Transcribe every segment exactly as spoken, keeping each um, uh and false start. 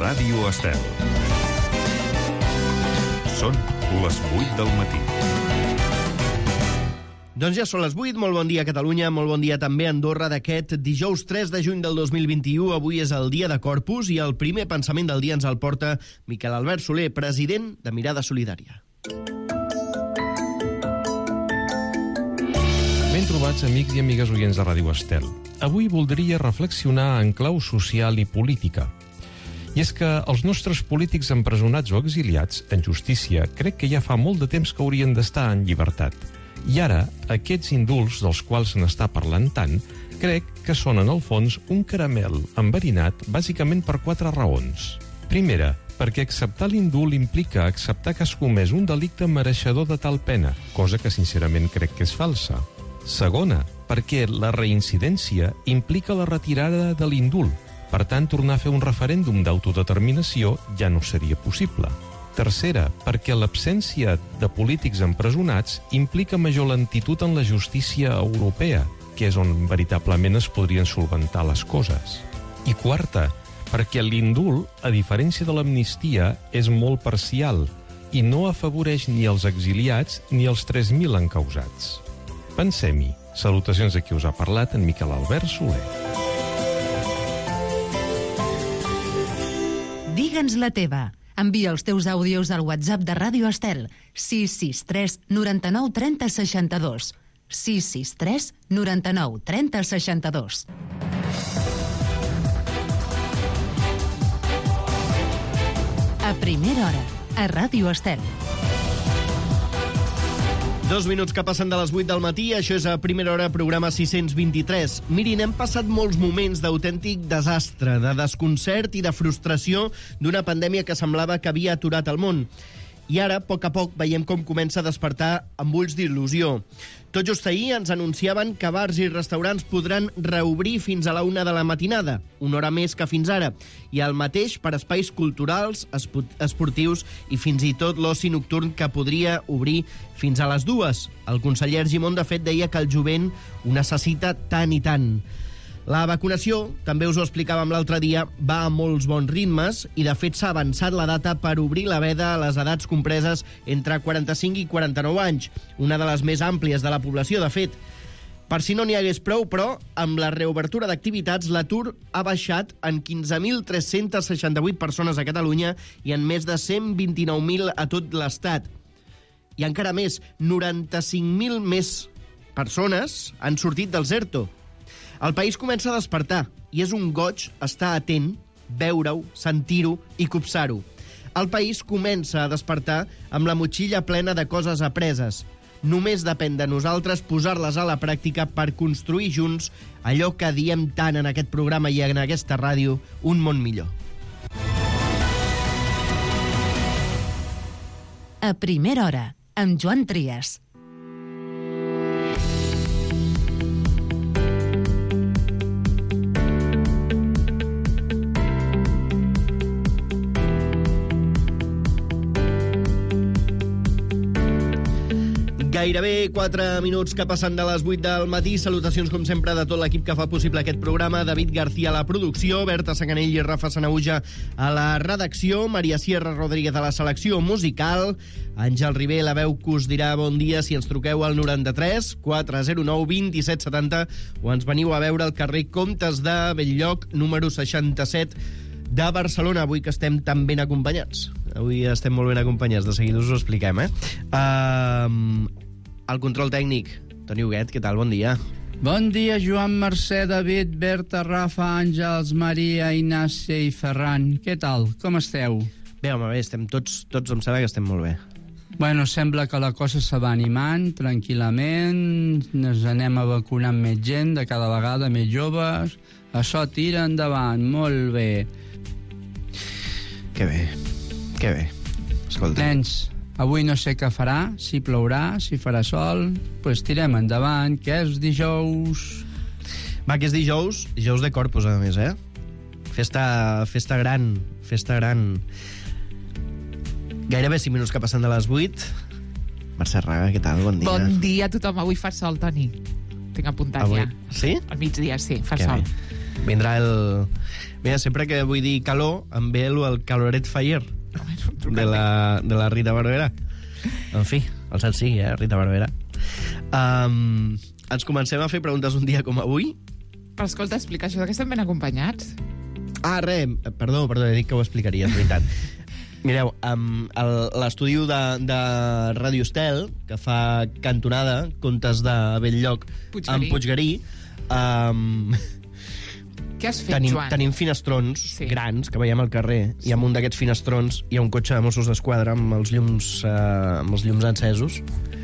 Ràdio Estel. Són les vuit del matí. Doncs ja són les vuit, molt bon dia a Catalunya, molt bon dia també a Andorra d'aquest dijous tres de juny del dos mil vint-i-u. Avui és el dia de Corpus i el primer pensament del dia ens el porta Miquel Albert Soler, president de Mirada Solidària. Ben trobats, amics i amigues oients de Ràdio Estel. Avui voldria reflexionar en clau social i política. I és que els nostres polítics empresonats o exiliats, en justícia, crec que ja fa molt de temps que haurien d'estar en llibertat. I ara, aquests indults dels quals se n'està parlant tant, crec que són, en el fons, un caramel enverinat bàsicament per quatre raons. Primera, perquè acceptar l'indult implica acceptar que has comès un delicte mereixedor de tal pena, cosa que sincerament crec que és falsa. Segona, perquè la reincidència implica la retirada de l'indult. Per tant, tornar a fer un referèndum d'autodeterminació ja no seria possible. Tercera, perquè l'absència de polítics empresonats implica major lentitud en la justícia europea, que és on veritablement es podrien solventar les coses. I quarta, perquè l'indult, a diferència de l'amnistia, és molt parcial i no afavoreix ni els exiliats ni els tres mil encausats. Pensem-hi. Salutacions a qui us ha parlat, en Miquel Albert Soler. Digue'ns la teva. Envia els teus àudios al WhatsApp de Ràdio Estel, sis sis tres noranta-nou trenta seixanta-dos. sis sis tres noranta-nou trenta seixanta-dos. A primera hora, a Ràdio Estel. Dos minuts que passen de les vuit del matí, això és a primera hora, programa sis-cents vint-i-tres. Mirin, hem passat molts moments d'autèntic desastre, de desconcert i de frustració d'una pandèmia que semblava que havia aturat el món. I ara, a poc a poc, veiem com comença a despertar amb ulls d'il·lusió. Tot just ahir ens anunciaven que bars i restaurants podran reobrir fins a la una de la matinada, una hora més que fins ara, i el mateix per espais culturals, esportius i fins i tot l'oci nocturn, que podria obrir fins a les dues. El conseller Argimon, de fet, deia que el jovent ho necessita tant i tant. La vacunació, també us ho explicàvem l'altre dia, va a molts bons ritmes i, de fet, s'ha avançat la data per obrir la veda a les edats compreses entre quaranta-cinc i quaranta-nou anys, una de les més àmplies de la població, de fet. Per si no n'hi hagués prou, però, amb la reobertura d'activitats, l'atur ha baixat en quinze mil tres-cents seixanta-vuit persones a Catalunya i en més de cent vint-i-nou mil a tot l'Estat. I encara més, noranta-cinc mil més persones han sortit dels ERTO. El país comença a despertar i és un goig estar atent, veure-ho, sentir-ho i copsar-ho. El país comença a despertar amb la motxilla plena de coses apreses. Només depèn de nosaltres posar-les a la pràctica per construir junts allò que diem tant en aquest programa i en aquesta ràdio, un món millor. A primera hora, amb Joan Trias. Gairebé quatre minuts que passen de les vuit del matí. Salutacions, com sempre, de tot l'equip que fa possible aquest programa. David García a la producció, Berta Sanganell i Rafa Sanauja a la redacció, Maria Sierra Rodríguez a la selecció musical, Àngel Ribé, la veu que us dirà bon dia si ens truqueu al noranta-tres quatre zero nou dos set set zero o ens veniu a veure al carrer Comtes de Belllloc, número seixanta-set de Barcelona, avui que estem tan ben acompanyats. Avui estem molt ben acompanyats, de seguida us ho expliquem, eh? Uh, el control tècnic, Toni Huguet, què tal? Bon dia. Bon dia, Joan, Mercè, David, Berta, Rafa, Àngels, Maria, Ignàcia i Ferran. Què tal? Com esteu? Bé, home, bé, estem tots, tots em sembla que estem molt bé. Bueno, sembla que la cosa se va animant tranquil·lament, ens anem a vacunar més gent, de cada vegada més joves. Això tira endavant, molt bé. Que bé, que bé. Escolta. Nens, avui no sé què farà, si plourà, si farà sol, doncs pues tirem endavant, que és dijous. Va, que és dijous, dijous de Corpus, a més, eh? Festa, festa gran, festa gran. Gairebé cinc minuts que passen de les vuit. Mercè Raga, què tal? Bon dia. Bon dia a tothom. Avui fa sol, Toni. Tinc apuntat Avui... ja. Sí? Al migdia, sí, fa que sol. Bé. Vindrà el... Mira, sempre que vull dir calor, em ve el, el Caloret Fire de la, de la Rita Barberà. En fi, el cert sigui, eh, Rita Barberà. Um, ens comencem a fer preguntes un dia com avui. Però escolta, explica això, que estem ben acompanyats. Ah, res, perdó, perdó, he dit que ho explicaria, és veritat. Mireu, um, l'estudi de, de Ràdio Estel, que fa cantonada, Contes de Belllloc amb Puiggarí, um, què has fet, tenim, Joan? Tenim finestrons sí. grans que veiem al carrer, sí. i en un d'aquests finestrons hi ha un cotxe de Mossos d'Esquadra amb els llums, uh, amb els llums encesos.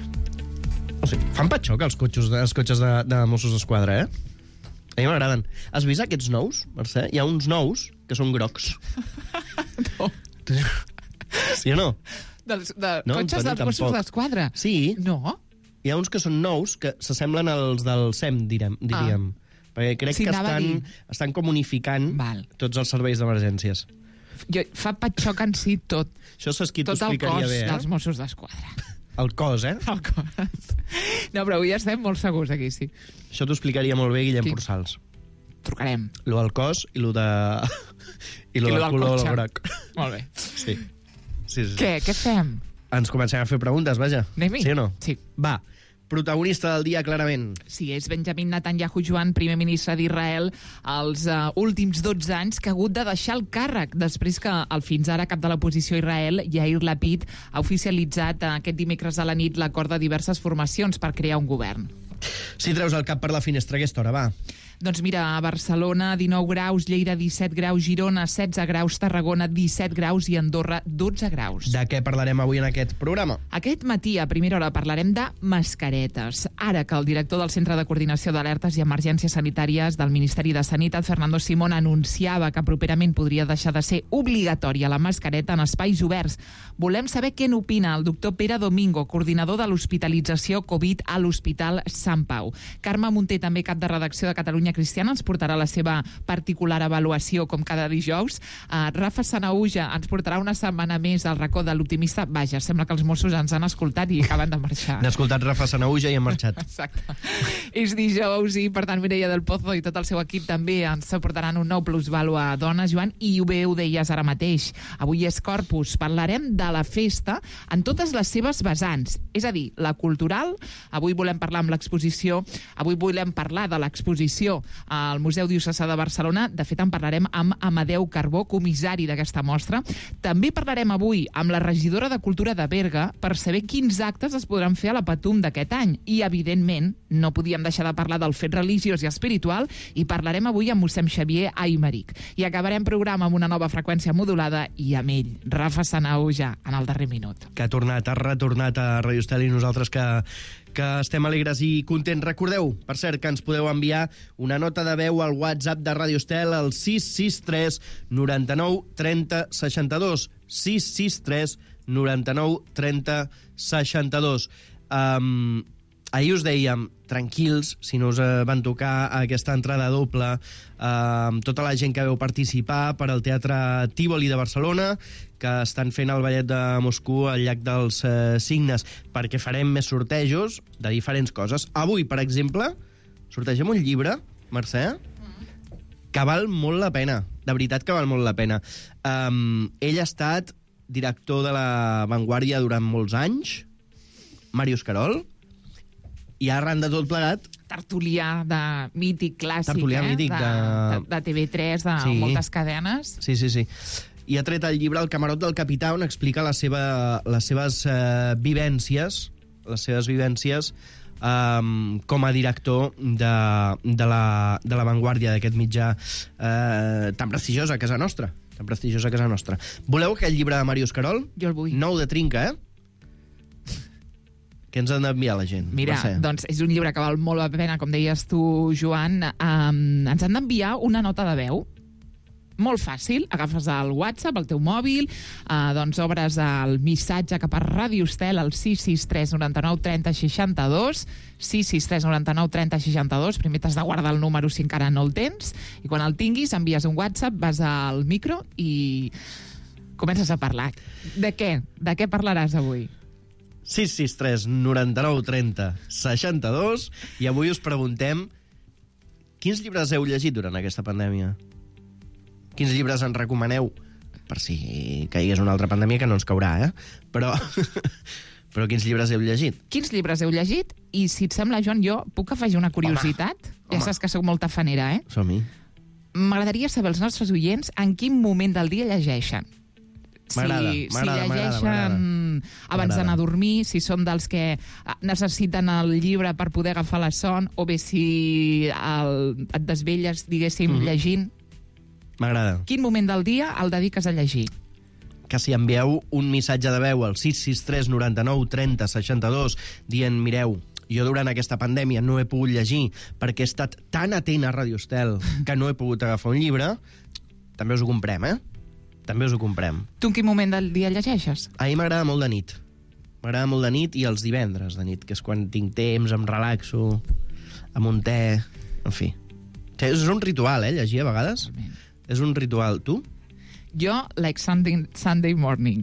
O sigui, fan patxoc els cotxes, els cotxes de, de Mossos d'Esquadra, eh? A mi m'agraden. Has vist aquests nous, Mercè? Hi ha uns nous que són grocs. No. Sí o no? Dels, de no, cotxes Antoni, dels Mossos d'Esquadra? Sí. No? Hi ha uns que són nous que s'assemblen als del S E M, direm, diríem. Ah. Perquè crec sí, que estan, estan com unificant Val. tots els serveis d'emergències. Jo, fa patxoc en si tot. Això saps qui t'ho explicaria bé, eh? Tot el cos dels Mossos d'Esquadra. El cos, eh? El cos. No, però avui estem molt segurs aquí, sí. Això t'ho explicaria molt bé Guillem Qui? Porçals. Trucarem. Lo del cos i lo de... I lo I del lo del color cotxe. groc. Molt bé. Sí. sí, sí. Què? Què fem? Ens comencem a fer preguntes, vaja. Anem-hi? Sí o no? Sí. Va, protagonista del dia, clarament. Sí, és Benjamin Netanyahu, Joan, primer ministre d'Israel, els uh, últims dotze anys, que ha hagut de deixar el càrrec després que el fins ara cap de l'oposició a Israel, Yair Lapid, ha oficialitzat uh, aquest dimecres a la nit l'acord de diverses formacions per crear un govern. Si treus el cap per la finestra a aquesta hora, va. Doncs mira, a Barcelona dinou graus, Lleida disset graus, Girona setze graus, Tarragona disset graus i Andorra dotze graus. De què parlarem avui en aquest programa? Aquest matí, a primera hora, parlarem de mascaretes. Ara que el director del Centre de Coordinació d'Alertes i Emergències Sanitàries del Ministeri de Sanitat, Fernando Simón, anunciava que properament podria deixar de ser obligatòria la mascareta en espais oberts. Volem saber què n'opina el doctor Pere Domingo, coordinador de l'hospitalització Covid a l'Hospital Sant Pau. Carme Munté, també cap de redacció de Catalunya Cristiana, ens portarà la seva particular avaluació com cada dijous. Uh, Rafa Sanauja ens portarà una setmana més al racó de l'optimista. Vaja, sembla que els Mossos ens han escoltat i acaben de marxar. Han escoltat Rafa Sanauja i han marxat. Exacte. És dijous i, per tant, Mireia del Pozo i tot el seu equip també ens portaran un nou plusvalua a dones, Joan, i bé ho deies ara mateix. Avui és Corpus. Parlarem de la festa en totes les seves vessants. És a dir, la cultural. Avui volem parlar amb l'exposició. Avui volem parlar de l'exposició al Museu Diocesà de Barcelona. De fet, en parlarem amb Amadeu Carbó, comissari d'aquesta mostra. També parlarem avui amb la regidora de Cultura de Berga per saber quins actes es podran fer a la Patum d'aquest any. I, evidentment, no podíem deixar de parlar del fet religiós i espiritual i parlarem avui amb mossèn Xavier Aymeric. I acabarem programa amb una nova freqüència modulada i amb ell, Rafa Sanauja, en el darrer minut. Que ha tornat, ha retornat a Radio Estel i nosaltres que... que estem alegres i contents. Recordeu, per cert, que ens podeu enviar una nota de veu al WhatsApp de Radio Estel al sis sis tres noranta-nou trenta seixanta-dos. sis sis tres noranta-nou trenta seixanta-dos. Um, ahir us dèiem, tranquils, si no us van tocar aquesta entrada doble amb eh, tota la gent que veu participar per al Teatre Tívoli de Barcelona, que estan fent el ballet de Moscou al llac dels eh, Cignes, perquè farem més sortejos de diferents coses. Avui, per exemple, sortegem un llibre, Mercè, que val molt la pena. De veritat que val molt la pena. Um, ell ha estat director de La Vanguardia durant molts anys, Màrius Querol, i arran de tot plegat... Tertulià de mític clàssic, Tertulià eh? mític de, de... de, de T V tres, de sí. moltes cadenes. Sí, sí, sí. I ha tret el llibre El camarot del capità, on explica la seva, les seves eh, vivències, les seves vivències um, com a director de, de, la, de la Vanguardia, d'aquest mitjà eh, tan prestigiós a casa nostra. Tan prestigiós a casa nostra. Voleu aquest llibre de Màrius Querol? Jo el vull. Nou de trinca, eh? Què ens han d'enviar la gent? Mira, doncs és un llibre que val molt la pena, com deies tu, Joan. Um, ens han d'enviar una nota de veu. Molt fàcil, agafes el WhatsApp, el teu mòbil, uh, doncs obres el missatge cap a Ràdio Estel al sis sis tres noranta-nou trenta seixanta-dos, sis sis tres noranta-nou trenta seixanta-dos, primer t'has de guardar el número si encara no el tens, i quan el tinguis envies un WhatsApp, vas al micro i comences a parlar. De què? De què parlaràs avui? sis sis tres noranta-nou trenta seixanta-dos, i avui us preguntem Quins llibres heu llegit durant aquesta pandèmia? Quins llibres en recomaneu? Per si caigués una altra pandèmia, que no ens caurà, eh? Però, però quins llibres heu llegit? Quins llibres heu llegit? I si et sembla, Joan, jo puc afegir una curiositat? Home, ja home. saps que sóc molt tafanera, eh? Som-hi. M'agradaria saber els nostres oients en quin moment del dia llegeixen. M'agrada, si, m'agrada, si m'agrada, llegeixen m'agrada. abans d'anar a dormir, si són dels que necessiten el llibre per poder agafar la son, o bé si el, et desvelles, diguéssim, Mhm. llegint. M'agrada. Quin moment del dia el dediques a llegir? Que si envieu un missatge de veu al sis sis tres noranta-nou trenta seixanta-dos dient, mireu, jo durant aquesta pandèmia no he pogut llegir perquè he estat tan atent a Radio Estel que no he pogut agafar un llibre, també us ho comprem, eh? També us ho comprem. Tu en quin moment del dia llegeixes? A mi m'agrada molt de nit. M'agrada molt de nit i els divendres de nit, que és quan tinc temps, em relaxo, amb un te... En fi. És un ritual, eh, llegir a vegades. És un ritual. Tu? Jo, like Sunday, Sunday morning.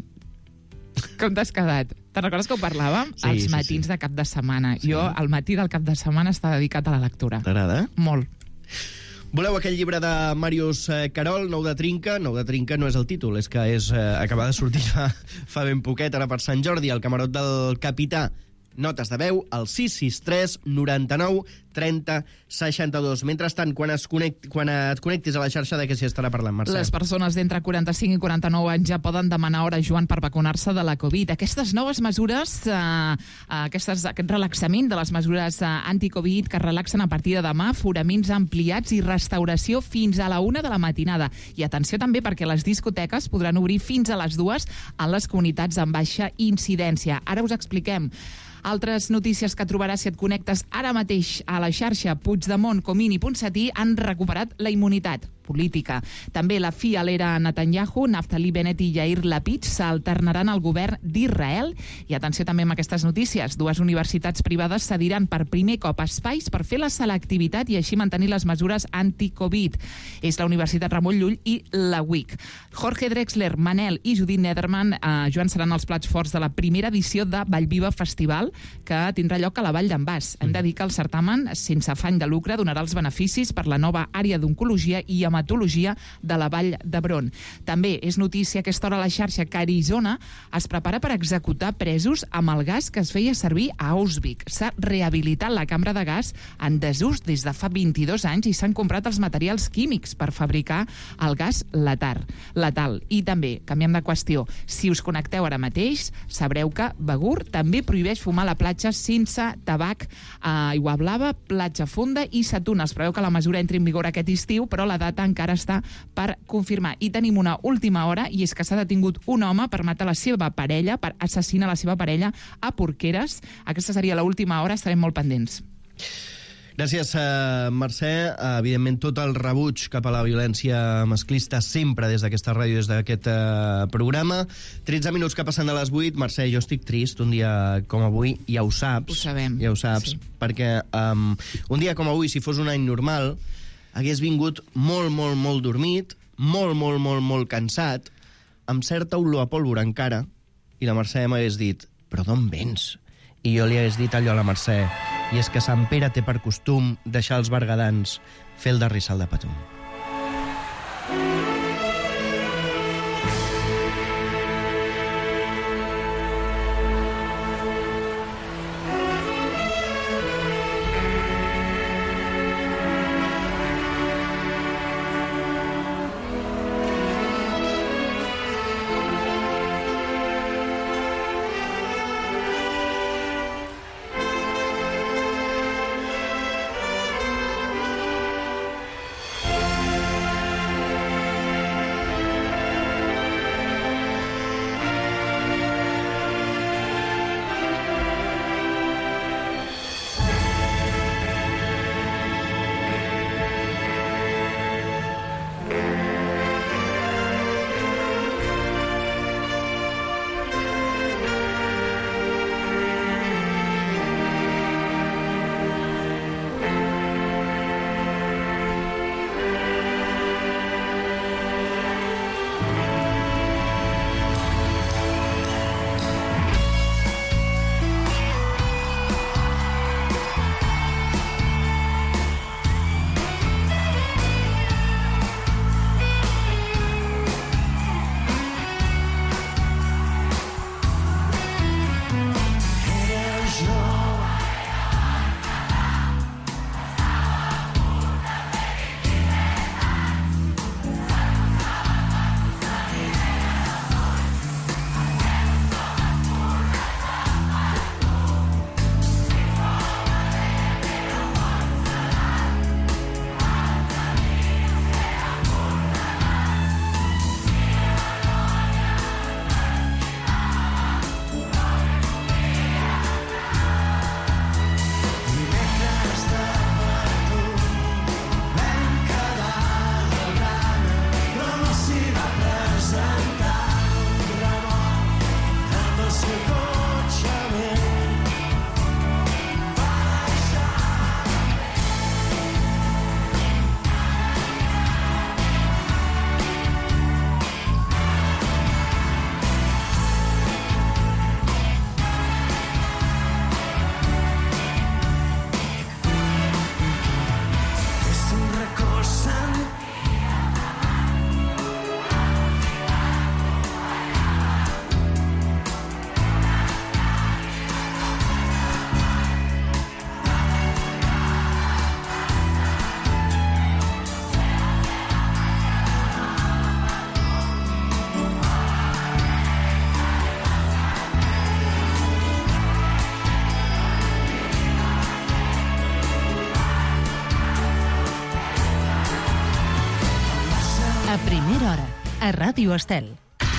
Com t'has quedat? Te'n recordes que ho parlàvem? Sí, Els sí, matins sí. de cap de setmana. Jo, el matí del cap de setmana està dedicat a la lectura. T'agrada? Molt. Voleu aquell llibre de Màrius eh, Carol, Nou de Trinca? Nou de Trinca no és el títol, és que és eh, acaba de sortir fa, fa ben poquet, ara per Sant Jordi, el camarot del capità. Notes de veu al sis sis tres noranta-nou trenta seixanta-dos. Mentrestant, quan, es connect, quan et connectis a la xarxa, de què s'hi estarà parlant, Mercè? Les persones d'entre quaranta-cinc i quaranta-nou anys ja poden demanar hora, Joan, per vacunar-se de la Covid. Aquestes noves mesures, eh, aquestes, aquest relaxament de les mesures eh, anti-Covid que relaxen a partir de demà, foramins ampliats i restauració fins a la una de la matinada. I atenció també perquè les discoteques podran obrir fins a les dues en les comunitats amb baixa incidència. Ara us expliquem. Altres notícies que trobaràs si et connectes ara mateix a la xarxa Puigdemont, Comín i Ponsatí han recuperat la immunitat política. També la fi a l'era Netanyahu, Naftali Bennett i Yair Lapid s'alternaran al govern d'Israel. I atenció també amb aquestes notícies. Dues universitats privades cediran per primer cop espais per fer la selectivitat i així mantenir les mesures anti-Covid. És la Universitat Ramon Llull i la U I C. Jorge Drexler, Manel i Judit Nederman, eh, Joan, seran els plats forts de la primera edició de Vallviva Festival, que tindrà lloc a la Vall d'en Bas. Hem de dir que el certamen, sense afany de lucre, donarà els beneficis per la nova àrea d'oncologia i hematologia de la Vall d'Hebron. També és notícia a aquesta hora a la xarxa que Arizona es prepara per executar presos amb el gas que es feia servir a Auschwitz. S'ha rehabilitat la cambra de gas en desús des de fa vint-i-dos anys i s'han comprat els materials químics per fabricar el gas letal. letal. I també, canviem de qüestió, si us connecteu ara mateix, sabreu que Begur també prohibeix fumar a la platja sense tabac a Aigua Blava, Platja Fonda i Sa Tuna. Es preveu que la mesura entri en vigor aquest estiu, però la data encara està per confirmar. I tenim una última hora, i és que s'ha detingut un home per matar la seva parella, per assassinar la seva parella a Porqueres. Aquesta seria l'última hora, estarem molt pendents. Gràcies, uh, Mercè. Uh, evidentment, tot el rebuig cap a la violència masclista sempre des d'aquesta ràdio, des d'aquest uh, programa. tretze minuts que passen de les vuit. Mercè, jo estic trist un dia com avui, ja ho saps. Ho sabem. Ja ho saps, sí. Perquè um, un dia com avui, si fos un any normal, hagués vingut molt, molt, molt dormit, molt, molt, molt, molt cansat, amb certa olor a pólvora encara, i la Mercè m'hagués dit, però d'on vens? I jo li hagués dit allò a la Mercè, i és que Sant Pere té per costum deixar els bergadans fer el derrissal de Patum. A primera hora, a Ràdio Estel.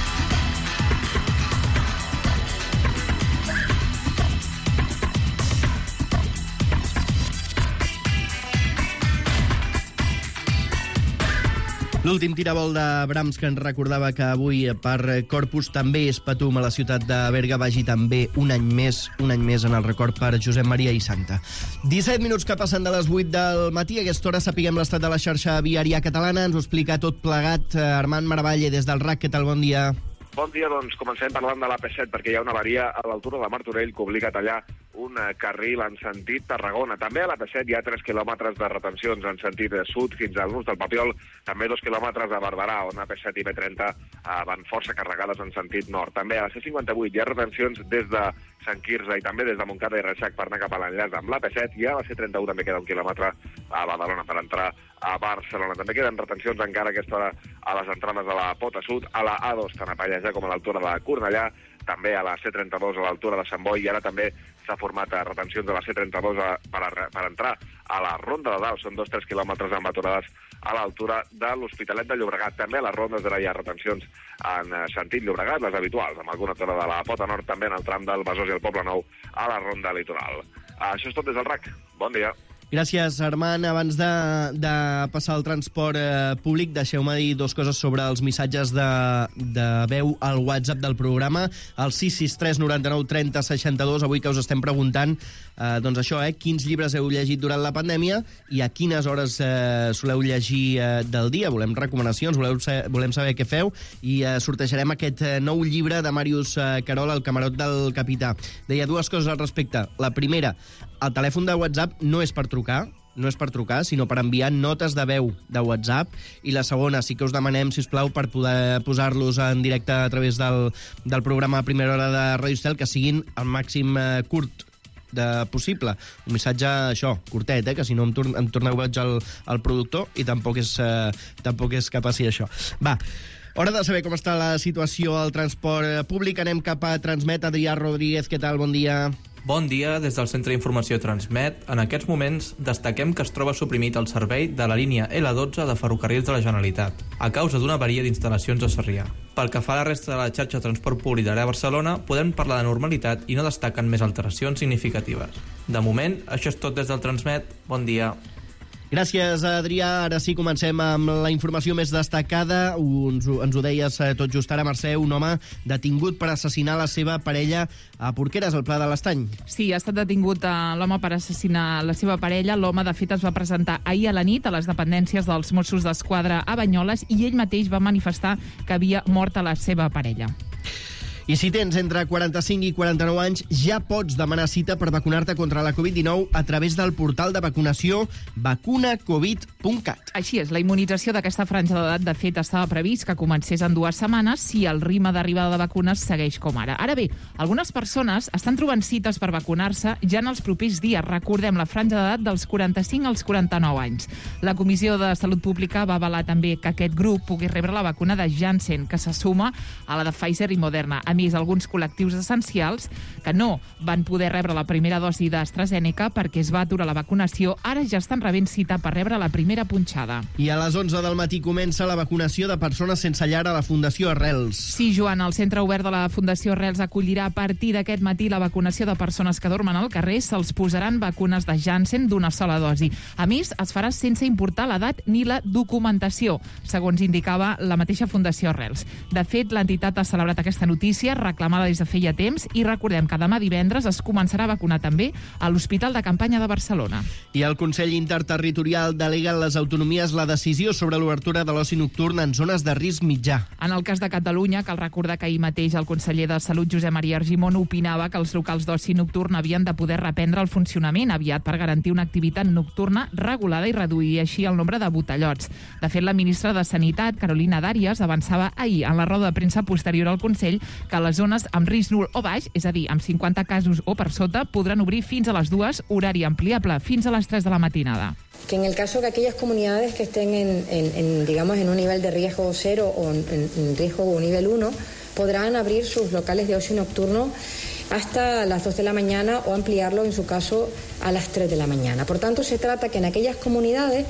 L'últim tirabol de Brahms, que ens recordava que avui per Corpus també és Patum a la ciutat de Berga, vagi també un any més, un any més en el record per Josep Maria i Santa. disset minuts que passen de les vuit del matí. A aquesta hora sapiguem l'estat de la xarxa viària catalana. Ens ho explica tot plegat Armand Maravalle des del R A C. Què tal? Bon dia. Bon dia, doncs comencem parlant de l'A P set, perquè hi ha una avaria a l'altura de Martorell que obliga a tallar un carril en sentit Tarragona. També a l'A P set hi ha tres quilòmetres de retencions en sentit sud fins al nus del Papiol, també dos quilòmetres a Barberà, on A P set i B trenta van força carregades en sentit nord. També a la C cinquanta-vuit hi ha retencions des de Sant Quirze i també des de Montcada i Reixac per anar cap a l'enllaç amb l'A P set, i a la C trenta-u també queda un quilòmetre a Badalona per entrar a Barcelona. També queden retencions encara a aquesta hora a les entrades de la Pota Sud, a la A dos, tant a Pallejà com a l'altura de Cornellà, també a la C trenta-dos a l'altura de Sant Boi, i ara també s'ha format a retencions de la C trenta-dos a, per, a, per entrar a la Ronda de Dalt. Són dos tres quilòmetres amb aturades a l'altura de l'Hospitalet de Llobregat. També a les rondes d'ara hi ha retencions en sentit Llobregat, les habituals, amb alguna aturada de la Pota Nord, també en el tram del Besòs i el Poble Nou a la Ronda Litoral. Això és tot des del R A C. Bon dia. Gràcies, Armand. Abans de, de passar al transport eh, públic, deixeu-me dir dues coses sobre els missatges de, de veu al WhatsApp del programa, el sis sis tres noranta-nou trenta seixanta-dos. Avui que us estem preguntant, eh, doncs això, eh, quins llibres heu llegit durant la pandèmia i a quines hores eh, soleu llegir eh, del dia. Volem recomanacions, voleu sa volem saber què feu, i eh, sortejarem aquest eh, nou llibre de Màrius eh, Carol, El camarot del capità. Deia dues coses al respecte. La primera, el telèfon de WhatsApp no és per trucar, no és per trucar, sinó per enviar notes de veu de WhatsApp. I la segona, sí que us demanem, si us plau, per poder posar-los en directe a través del, del programa a primera hora de Ràdio Estel, que siguin el màxim eh, curt de possible. Un missatge, això, curtet, eh? Que si no em, tor em torneu boig al, al productor, i tampoc és, eh, tampoc és cap a si això. Va, hora de saber com està la situació al transport públic. Anem cap a Transmet. Adrià Rodríguez, què tal? Bon dia. Bon dia, des del Centre d'Informació Transmet. En aquests moments destaquem que es troba suprimit el servei de la línia L dotze de Ferrocarrils de la Generalitat, a causa d'una avaria d'instal·lacions a Sarrià. Pel que fa a la resta de la xarxa de transport públic d'àrea de Barcelona, podem parlar de normalitat i no destaquen més alteracions significatives. De moment, això és tot des del Transmet. Bon dia. Gràcies, Adrià. Ara sí, comencem amb la informació més destacada. Ens, ens ho deies tot just ara, Mercè, un home detingut per assassinar la seva parella a Porqueres, al Pla de l'Estany. Sí, ha estat detingut l'home per assassinar la seva parella. L'home, de fet, es va presentar ahir a la nit a les dependències dels Mossos d'Esquadra a Banyoles i ell mateix va manifestar que havia mort a la seva parella. I si tens entre quaranta-cinc i quaranta-nou anys, ja pots demanar cita per vacunar-te contra la covid dinou a través del portal de vacunació vacuna covid punt cat. Així és, la immunització d'aquesta franja d'edat, de fet, estava previst que comencés en dues setmanes si el ritme d'arribada de vacunes segueix com ara. Ara bé, algunes persones estan trobant cites per vacunar-se ja en els propers dies. Recordem la franja d'edat dels quaranta-cinc als quaranta-nou anys. La Comissió de Salut Pública va avalar també que aquest grup pogués rebre la vacuna de Janssen, que se suma a la de Pfizer i Moderna. A més, alguns col·lectius essencials que no van poder rebre la primera dosi d'AstraZeneca perquè es va aturar la vacunació, ara ja estan rebent cita per rebre la primera punxada. I a les onze del matí comença la vacunació de persones sense llar a la Fundació Arrels. Sí, Joan, el centre obert de la Fundació Arrels acollirà a partir d'aquest matí la vacunació de persones que dormen al carrer. Se'ls posaran vacunes de Janssen d'una sola dosi. A més, es farà sense importar l'edat ni la documentació, segons indicava la mateixa Fundació Arrels. De fet, l'entitat ha celebrat aquesta notícia reclamada des de feia temps i recordem que demà divendres es començarà a vacunar també a l'Hospital de Campanya de Barcelona. I el Consell Interterritorial delega en les autonomies la decisió sobre l'obertura de l'oci nocturn en zones de risc mitjà. En el cas de Catalunya, cal recordar que ahir mateix el conseller de Salut, Josep Maria Argimon, opinava que els locals d'oci nocturn havien de poder reprendre el funcionament aviat per garantir una activitat nocturna regulada i reduir així el nombre de botellots. De fet, la ministra de Sanitat, Carolina Dàries, avançava ahir en la roda de premsa posterior al Consell que les zones amb risc nul o baix, és a dir, amb cinquanta casos o per sota, podran obrir fins a les dues, horari ampliable fins a les tres de la matinada. Que en el caso de aquellas comunidades que estén en, en, en digamos, en un nivel de riesgo cero o en, en riesgo nivel uno, podrán abrir sus locales de ocio nocturno hasta las dos de la mañana o ampliarlo, en su caso, a las tres de la mañana. Por tanto, se trata que en aquellas comunidades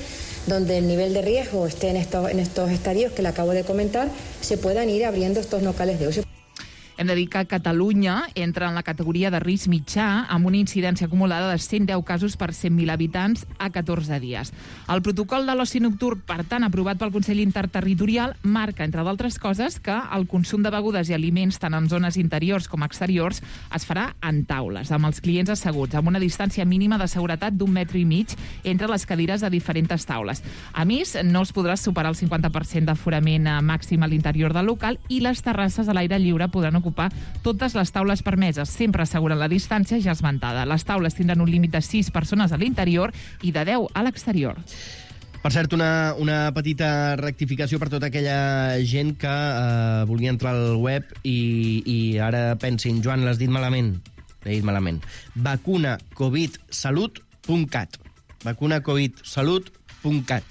donde el nivel de riesgo esté en estos, en estos estadios que le acabo de comentar, se puedan ir abriendo estos locales de ocio. Hem de dir que Catalunya entra en la categoria de risc mitjà amb una incidència acumulada de cent deu casos per cent mil habitants a catorze dies. El protocol de l'oci nocturn, per tant, aprovat pel Consell Interterritorial, marca, entre d'altres coses, que el consum de begudes i aliments, tant en zones interiors com exteriors, es farà en taules, amb els clients asseguts, amb una distància mínima de seguretat d'un metre i mig entre les cadires de diferents taules. A més, no es podrà superar el cinquanta per cent d'aforament màxim a l'interior del local i les terrasses a l'aire lliure podran ocupar ocupar totes les taules permeses, sempre asseguren la distància ja esmentada. Les taules tindran un límit de sis persones a l'interior i de deu a l'exterior. Per cert, una, una petita rectificació per tota aquella gent que eh, volia entrar al web i, i ara pensin, Joan, l'has dit malament. L'he dit malament. vacuna covid salut punt cat. vacuna covid salut punt cat.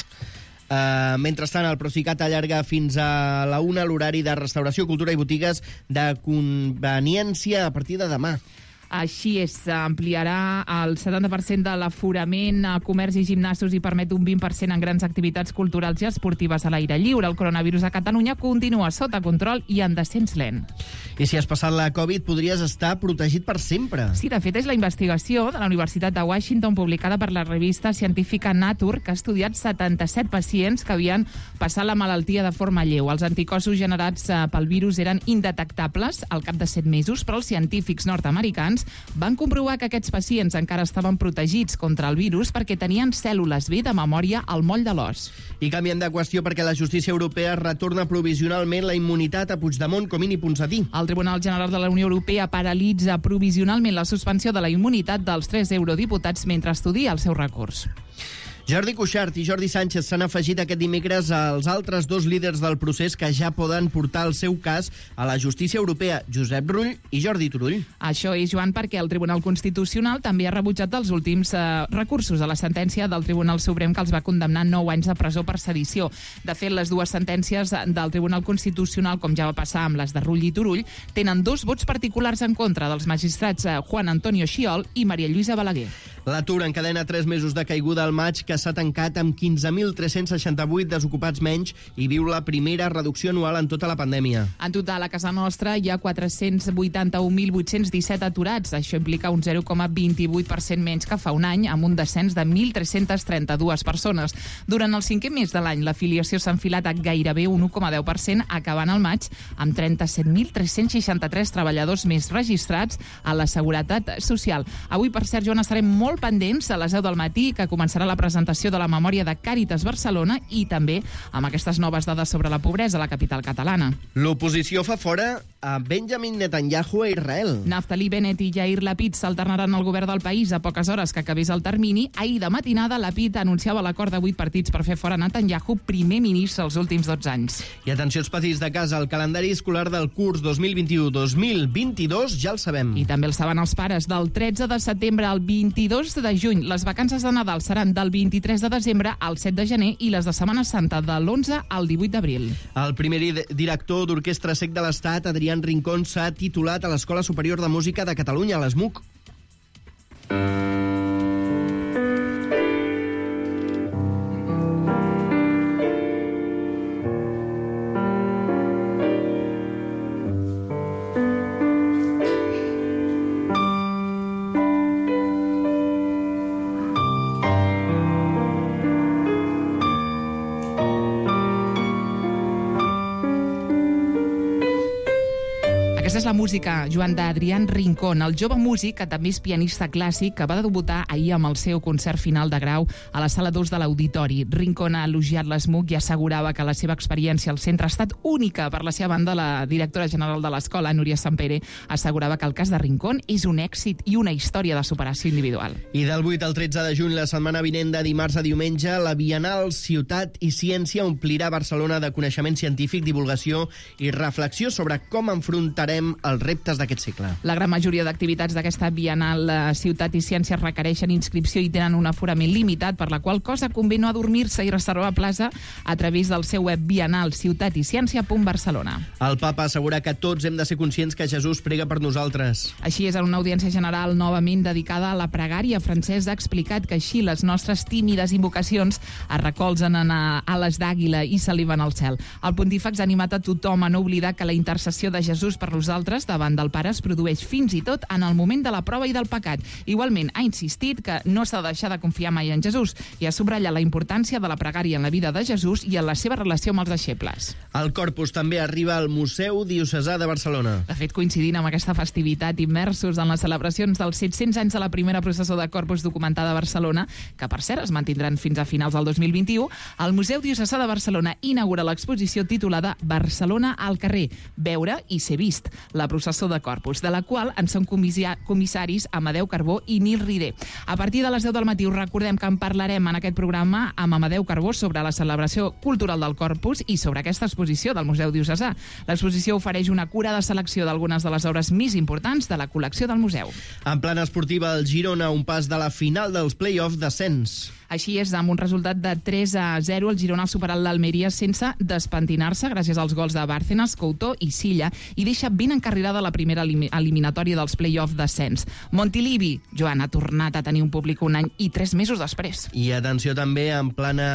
Uh, mentrestant, el Procicat allarga fins a la una l'horari de restauració, cultura i botigues de conveniència a partir de demà. Així és, ampliarà el setanta per cent de l'aforament a comerç i gimnasos i permet un vint per cent en grans activitats culturals i esportives a l'aire lliure. El coronavirus a Catalunya continua sota control i en descens lent. I si has passat la Covid, podries estar protegit per sempre. Sí, de fet, és la investigació de la Universitat de Washington publicada per la revista científica Nature, que ha estudiat setanta-set pacients que havien passat la malaltia de forma lleu. Els anticossos generats pel virus eren indetectables al cap de set mesos, però els científics nord-americans van comprovar que aquests pacients encara estaven protegits contra el virus perquè tenien cèl·lules B de memòria al moll de l'os. I canviem de qüestió perquè la justícia europea retorna provisionalment la immunitat a Puigdemont, Comín i Ponsatí. El Tribunal General de la Unió Europea paralitza provisionalment la suspensió de la immunitat dels tres eurodiputats mentre estudia el seu recurs. Jordi Cuixart i Jordi Sánchez s'han afegit aquest dimecres als altres dos líders del procés que ja poden portar el seu cas a la justícia europea, Josep Rull i Jordi Turull. Això és, Joan, perquè el Tribunal Constitucional també ha rebutjat els últims eh, recursos a la sentència del Tribunal Suprem que els va condemnar nou anys de presó per sedició. De fet, les dues sentències del Tribunal Constitucional, com ja va passar amb les de Rull i Turull, tenen dos vots particulars en contra dels magistrats eh, Juan Antonio Xiol i Maria Lluïsa Balaguer. L'atur encadena tres mesos de caiguda al maig que s'ha tancat amb quinze mil tres-cents seixanta-vuit desocupats menys i viu la primera reducció anual en tota la pandèmia. En total, a casa nostra hi ha quatre-cents vuitanta-un mil vuit-cents disset aturats. Això implica un zero coma vint-i-vuit per cent menys que fa un any, amb un descens de mil tres-cents trenta-dues persones. Durant el cinquè mes de l'any, l'afiliació s'ha enfilat a gairebé un u coma deu per cent, acabant el maig amb trenta-set mil tres-cents seixanta-tres treballadors més registrats a la Seguretat Social. Avui, per cert, Joan, estarem molt pendents a les deu del matí, que començarà la presentació de la memòria de Càritas Barcelona i també amb aquestes noves dades sobre la pobresa a la capital catalana. L'oposició fa fora a Benjamin Netanyahu a Israel. Naftali Bennett i Yair Lapid s'alternaran al govern del país a poques hores que acabés el termini. Ahir de matinada, Lapid anunciava l'acord de vuit partits per fer fora Netanyahu, primer ministre els últims dotze anys. I atenció als petits de casa, el calendari escolar del curs dos mil vint-i-u dos mil vint-i-dos ja el sabem. I també el saben els pares. Del tretze de setembre al vint-i-dos de juny. Les vacances de Nadal seran del vint-i-tres de desembre al set de gener i les de Setmana Santa de l'onze al divuit d'abril. El primer director d'Orquestra Sec de l'Estat, Adrián Rincón, s'ha titulat a l'Escola Superior de Música de Catalunya, a l'ESMUC. Aquesta és la música, Joan, d'Adrián Rincón, el jove músic que també és pianista clàssic, que va debutar ahir amb el seu concert final de grau a la sala dos de l'Auditori. Rincón ha elogiat l'ESMUC i assegurava que la seva experiència al centre ha estat única. Per la seva banda, la directora general de l'escola, Núria Sampere, assegurava que el cas de Rincón és un èxit i una història de superació individual. I del vuit al tretze de juny, la setmana vinent, de dimarts a diumenge, la Bienal Ciutat i Ciència omplirà Barcelona de coneixement científic, divulgació i reflexió sobre com enfrontarem abordarem els reptes d'aquest segle. La gran majoria d'activitats d'aquesta Bienal eh, Ciutat i Ciències requereixen inscripció i tenen un aforament limitat, per la qual cosa convé no adormir-se i reservar plaça a través del seu web bienal ciutat i ciència punt barcelona. El papa assegura que tots hem de ser conscients que Jesús prega per nosaltres. Així és, en una audiència general novament dedicada a la pregària, Francesc ha explicat que així les nostres tímides invocacions es recolzen en ales d'àguila i s'eleven al cel. El pontífex ha animat a tothom a no oblidar que la intercessió de Jesús per nosaltres davant del Pare es produeix fins i tot en el moment de la prova i del pecat. Igualment, ha insistit que no s'ha de deixar de confiar mai en Jesús i ha subratllat la importància de la pregària en la vida de Jesús i en la seva relació amb els deixebles. El Corpus també arriba al Museu Diocesà de Barcelona. De fet, coincidint amb aquesta festivitat, immersos en les celebracions dels set-cents anys de la primera processó de Corpus documentada a Barcelona, que per cert es mantindran fins a finals del dos mil vint-i-u, el Museu Diocesà de Barcelona inaugura l'exposició titulada Barcelona al carrer, veure i ser vist, la processó de Corpus, de la qual en són comissaris Amadeu Carbó i Nil Rider. A partir de les deu del matí us recordem que en parlarem en aquest programa amb Amadeu Carbó sobre la celebració cultural del Corpus i sobre aquesta exposició del Museu Diocesà. L'exposició ofereix una curada selecció d'algunes de les obres més importants de la col·lecció del museu. En plana esportiva, el Girona, un pas de la final dels play-off d'ascens. Així és, amb un resultat de tres a zero, el Girona ha superat l'Almeria sense despentinar-se gràcies als gols de Bárcenas, Couto i Silla, i deixa ben encarrilada la primera eliminatòria dels play-off d'ascens. Montilivi, Joan, ha tornat a tenir un públic un any i tres mesos després. I atenció també en plana,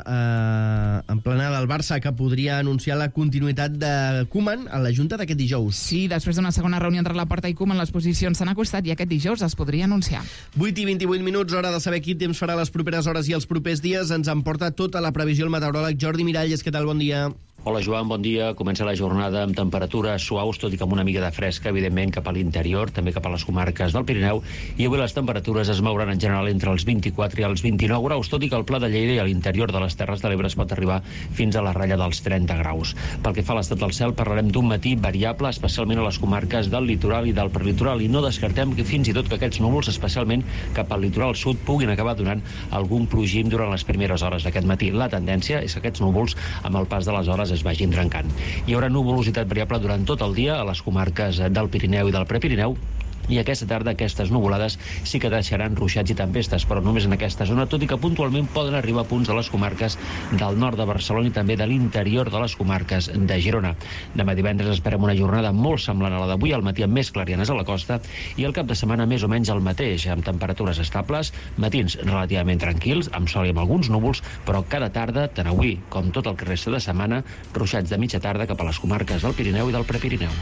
eh, en plana del Barça, que podria anunciar la continuïtat de Koeman a la Junta d'aquest dijous. Sí, després d'una segona reunió entre Laporta i Koeman, les posicions s'han acostat i aquest dijous es podria anunciar. vuit i vint-i-vuit minuts, hora de saber quin temps farà les properes hores i els propers dies. Ens en porta tota la previsió el meteoròleg Jordi Miralles. Què tal? Bon dia. Hola, Joan, bon dia. Comença la jornada amb temperatures suaus, tot i que amb una mica de fresca, evidentment, cap a l'interior, també cap a les comarques del Pirineu, i avui les temperatures es mouran en general entre els vint-i-quatre i els vint-i-nou graus, tot i que al Pla de Lleida i a l'interior de les Terres de l'Ebre es pot arribar fins a la ratlla dels trenta graus. Pel que fa a l'estat del cel, parlarem d'un matí variable, especialment a les comarques del litoral i del prelitoral, i no descartem que fins i tot que aquests núvols, especialment cap al litoral sud, puguin acabar donant algun plogim durant les primeres hores d'aquest matí. La tendència és que aquests núvols, amb el pas de les hores, es vagin trencant. Hi haurà nuvolositat variable durant tot el dia a les comarques del Pirineu i del Prepirineu, i aquesta tarda aquestes nuvolades sí que deixaran ruixats i tempestes, però només en aquesta zona, tot i que puntualment poden arribar a punts de les comarques del nord de Barcelona i també de l'interior de les comarques de Girona. Demà divendres esperem una jornada molt semblant a la d'avui, al matí amb més clarianes a la costa, i el cap de setmana més o menys el mateix, amb temperatures estables, matins relativament tranquils, amb sol i amb alguns núvols, però cada tarda, tant avui com tot el que resta de setmana, ruixats de mitja tarda cap a les comarques del Pirineu i del Prepirineu.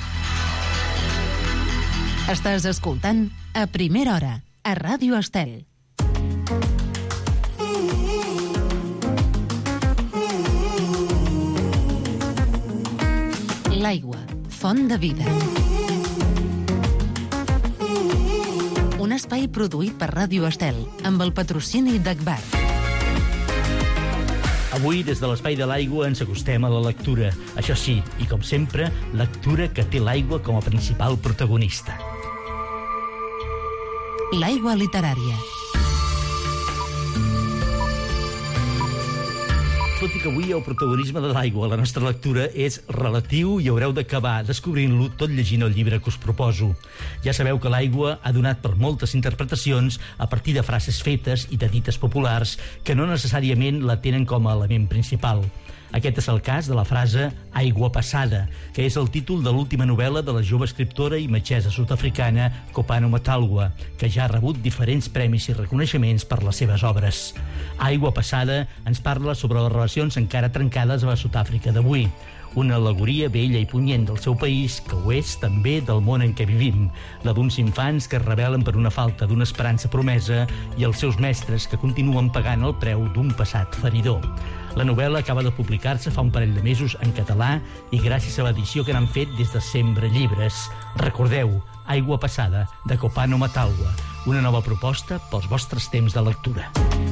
Estàs escoltant A Primera Hora, a Ràdio Estel. L'aigua, font de vida. Un espai produït per Ràdio Estel, amb el patrocini d'Agbar. Avui, des de l'Espai de l'Aigua, ens acostem a la lectura. Això sí, i com sempre, lectura que té l'aigua com a principal protagonista. L'aigua literària. Tot i que avui el protagonisme de l'aigua a la nostra lectura és relatiu i haureu d'acabar descobrint-lo tot llegint el llibre que us proposo. Ja sabeu que l'aigua ha donat per moltes interpretacions a partir de frases fetes i de dites populars que no necessàriament la tenen com a element principal. Aquest és el cas de la frase Aigua passada, que és el títol de l'última novel·la de la jove escriptora i metgessa sud-africana Kopano Matalwa, que ja ha rebut diferents premis i reconeixements per les seves obres. Aigua passada ens parla sobre les relacions encara trencades a la Sud-àfrica d'avui, una al·legoria bella i punyent del seu país, que ho és també del món en què vivim, la d'uns infants que es rebel·len per una falta d'una esperança promesa i els seus mestres que continuen pagant el preu d'un passat feridor. La novel·la acaba de publicar-se fa un parell de mesos en català i gràcies a l'edició que n'han fet des de Sembra Llibres. Recordeu, Aigua passada, de Kopano Matalwa, una nova proposta pels vostres temps de lectura.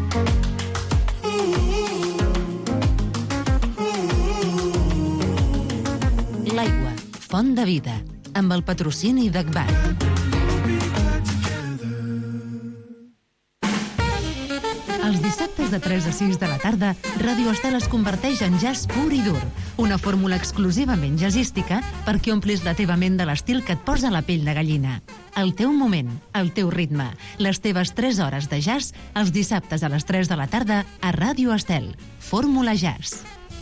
L'aigua, font de vida, amb el patrocini d'Agbar. Els dissabtes de tres a sis de la tarda, Ràdio Estel es converteix en jazz pur i dur. Una fórmula exclusivament jazzística perquè omplis la teva ment de l'estil que et posa la pell de gallina. El teu moment, el teu ritme, les teves tres hores de jazz, els dissabtes a les tres de la tarda a Ràdio Estel. Fórmula Jazz.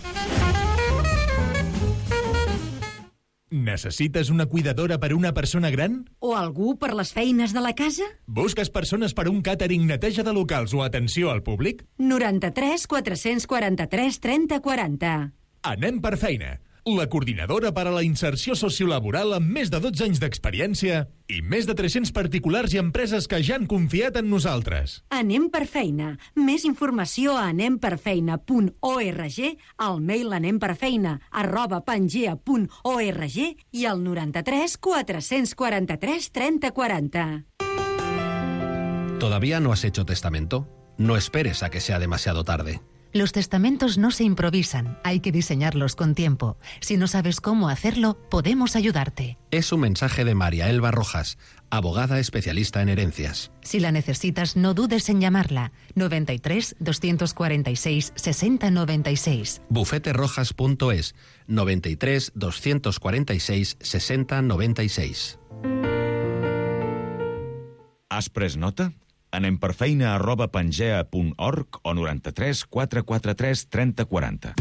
Necessites una cuidadora per una persona gran? O algú per les feines de la casa? Busques persones per un càtering, neteja de locals o atenció al públic? noranta-tres quatre-cents quaranta-tres trenta quaranta. Anem per feina. La coordinadora per a la inserció sociolaboral amb més de dotze anys d'experiència i més de tres-cents particulars i empreses que ja han confiat en nosaltres. Anem per feina. Més informació a anem per feina punt org, al mail anemperfeina arroba pangea punt org i al noranta-tres quatre-cents quaranta-tres trenta quaranta. ¿Todavía no has hecho testamento? No esperes a que sea demasiado tarde. Los testamentos no se improvisan, hay que diseñarlos con tiempo. Si no sabes cómo hacerlo, podemos ayudarte. Es un mensaje de María Elba Rojas, abogada especialista en herencias. Si la necesitas, no dudes en llamarla. noventa y tres, doscientos cuarenta y seis, sesenta noventa y seis. bufete rojas punto es, noventa y tres, doscientos cuarenta y seis, sesenta noventa y seis. Has pres nota? Anem per feina arroba pangea punt org o noranta-tres quatre quaranta-tres trenta quaranta.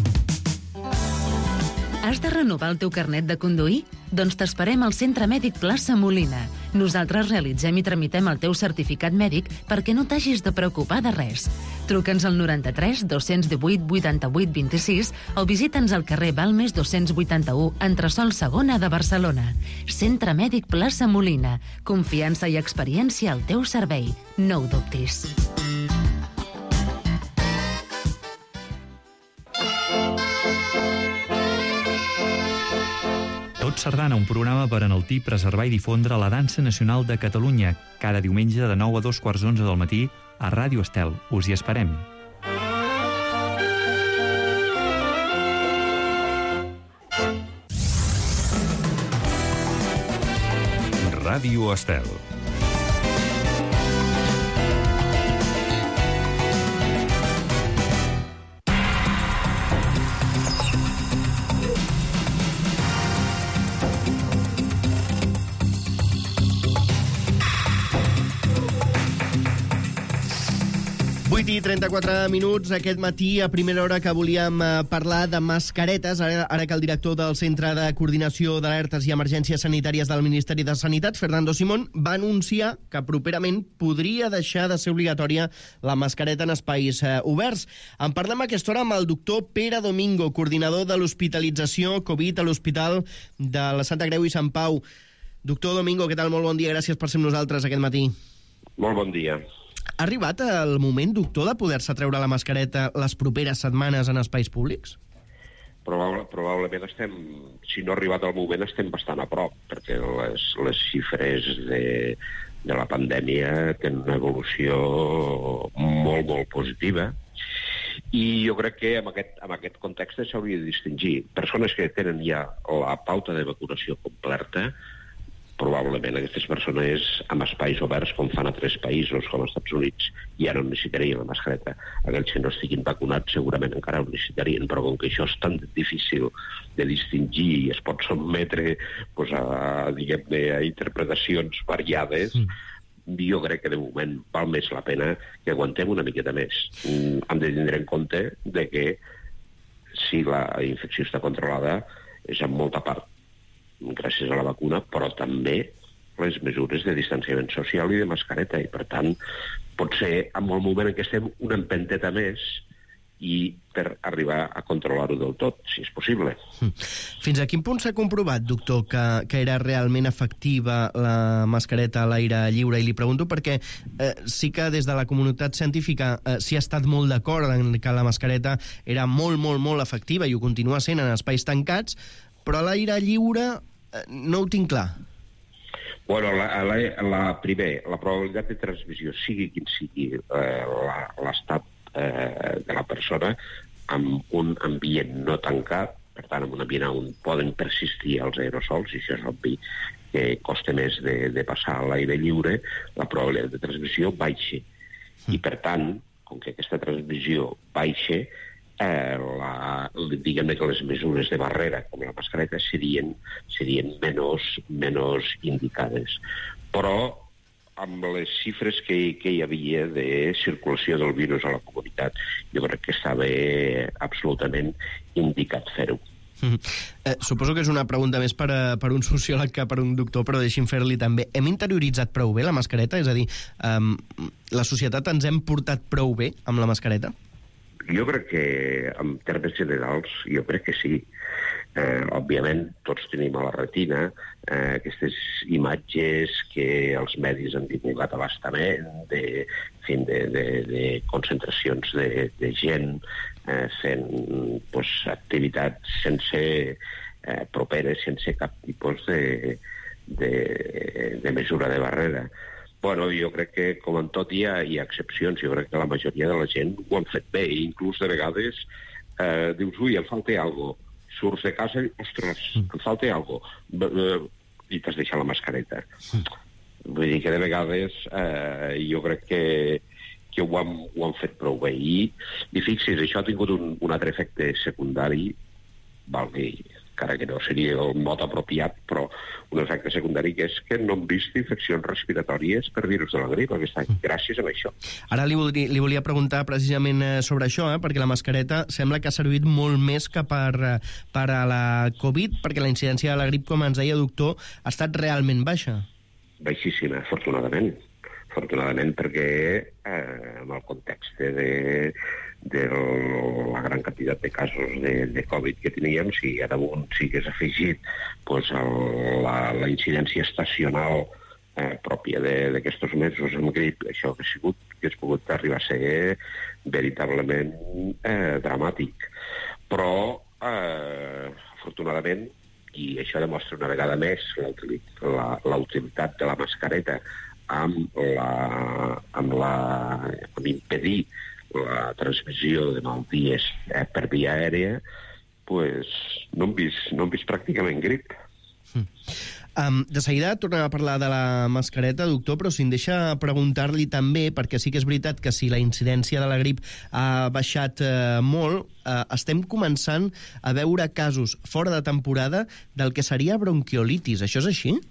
Has de renovar el teu carnet de conduir? Doncs t'esperem al Centre Mèdic Plaça Molina. Nosaltres realitzem i tramitem el teu certificat mèdic perquè no t'hagis de preocupar de res. Truca'ns al noranta-tres dos-cents divuit vuitanta-vuit vint-i-sis o visita'ns al carrer Balmes dos-cents vuitanta-u, entresòl segona de Barcelona. Centre Mèdic Plaça Molina. Confiança i experiència al teu servei. No ho dubtis. Tot Sardana, un programa per enaltir, preservar i difondre la dansa nacional de Catalunya, cada diumenge de nou a dos quarts d'onze del matí a Ràdio Estel. Us hi esperem. Ràdio Estel. vuit i trenta-quatre minuts aquest matí, a primera hora que volíem parlar de mascaretes, ara, ara que el director del Centre de Coordinació d'Alertes i Emergències Sanitàries del Ministeri de Sanitat, Fernando Simón, va anunciar que properament podria deixar de ser obligatòria la mascareta en espais eh, oberts. En parlem a aquesta hora amb el doctor Pere Domingo, coordinador de l'hospitalització Covid a l'Hospital de la Santa Creu i Sant Pau. Doctor Domingo, què tal? Molt bon dia, gràcies per ser amb nosaltres aquest matí. Molt bon dia. Ha arribat el moment, doctor, de poder-se treure la mascareta les properes setmanes en espais públics? Probable, probablement estem, si no ha arribat el moment, estem bastant a prop, perquè les, les xifres de, de la pandèmia tenen una evolució molt, molt positiva. I jo crec que en aquest, en aquest context s'hauria de distingir persones que tenen ja la pauta de vacunació completa. Probablement aquestes persones amb espais oberts, com fan a tres països, com als Estats Units, ja no necessitarien la mascareta. Aquells que no estiguin vacunats segurament encara ho necessitarien, però com que això és tan difícil de distingir i es pot sotmetre pues, a, diguem-ne, a interpretacions variades, mm. jo crec que de moment val més la pena que aguantem una miqueta més. Mm, hem de tindre en compte de que si la infecció està controlada és en molta part gràcies a la vacuna, però també les mesures de distanciament social i de mascareta, i per tant pot ser en el moment en què estem una empenteta més i per arribar a controlar-ho del tot, si és possible. Fins a quin punt s'ha comprovat, doctor, que, que era realment efectiva la mascareta a l'aire lliure? I li pregunto perquè eh, sí que des de la comunitat científica eh, s'hi ha estat molt d'acord en que la mascareta era molt, molt, molt efectiva i ho continua sent en espais tancats, però a l'aire lliure eh, no ho tinc clar. Bueno, la, la, la, primer, la probabilitat de transmissió, sigui quin sigui eh, l'estat eh, de la persona, amb un ambient no tancat, per tant, en un ambient on poden persistir els aerosols, i això és obvi que costa més de, de passar a l'aire lliure, la probabilitat de transmissió baixa. I, per tant, com que aquesta transmissió baixa, eh, la, diguem-ne que les mesures de barrera, com la mascareta, serien, serien menys, menys indicades. Però amb les xifres que, que hi havia de circulació del virus a la comunitat, jo crec que estava absolutament indicat fer-ho. Mm. Eh, suposo que és una pregunta més per, a, per un sociòleg que per un doctor, però deixi'm fer-li també. Hem interioritzat prou bé la mascareta? És a dir, eh, la societat ens hem portat prou bé amb la mascareta? Jo crec que, en termes generals, jo crec que sí. Eh, òbviament, tots tenim a la retina eh, aquestes imatges que els medis han divulgat a bastament de, de, de, de concentracions de, de gent eh, fent pues, activitats sense eh, properes, sense cap tipus de, de, de mesura de barrera. Bueno, jo crec que, com en tot, hi ha, hi ha excepcions. Jo crec que la majoria de la gent ho han fet bé. I inclús, de vegades, eh, dius, ui, em falta alguna cosa. Surts de casa i, ostres, em falta alguna cosa. I t'has deixat la mascareta. Vull dir que, de vegades, eh, jo crec que, que ho, han, ho han fet prou bé. I, i fixis, això ha tingut un, un altre efecte secundari, valgui, encara que no seria el mot apropiat, però un efecte secundari que és que no hem vist infeccions respiratòries per virus de la grip aquest any, gràcies a això. Ara li, voldria, li volia preguntar precisament sobre això, eh, perquè la mascareta sembla que ha servit molt més que per, per a la Covid, perquè la incidència de la grip, com ens deia doctor, ha estat realment baixa. Baixíssima, afortunadament. Afortunadament perquè eh, en el context de... de la gran quantitat de casos de, de Covid que teníem, si ara un sí que s'ha afegit pues, el, la, la incidència estacional eh, pròpia d'aquests mesos amb grip, això que ha sigut, que ha pogut arribar a ser veritablement eh, dramàtic. Però, eh, afortunadament, i això demostra una vegada més la, la, la utilitat de la mascareta amb, la, amb, la, amb impedir la transmissió de malalties eh, per via aèria, pues, no hem vist, no hem vist pràcticament grip. Mm. Um, de seguida tornem a parlar de la mascareta, doctor, però si em deixa preguntar-li també, perquè sí que és veritat que si la incidència de la grip ha baixat eh, molt, eh, estem començant a veure casos fora de temporada del que seria bronquiolitis. Això és així?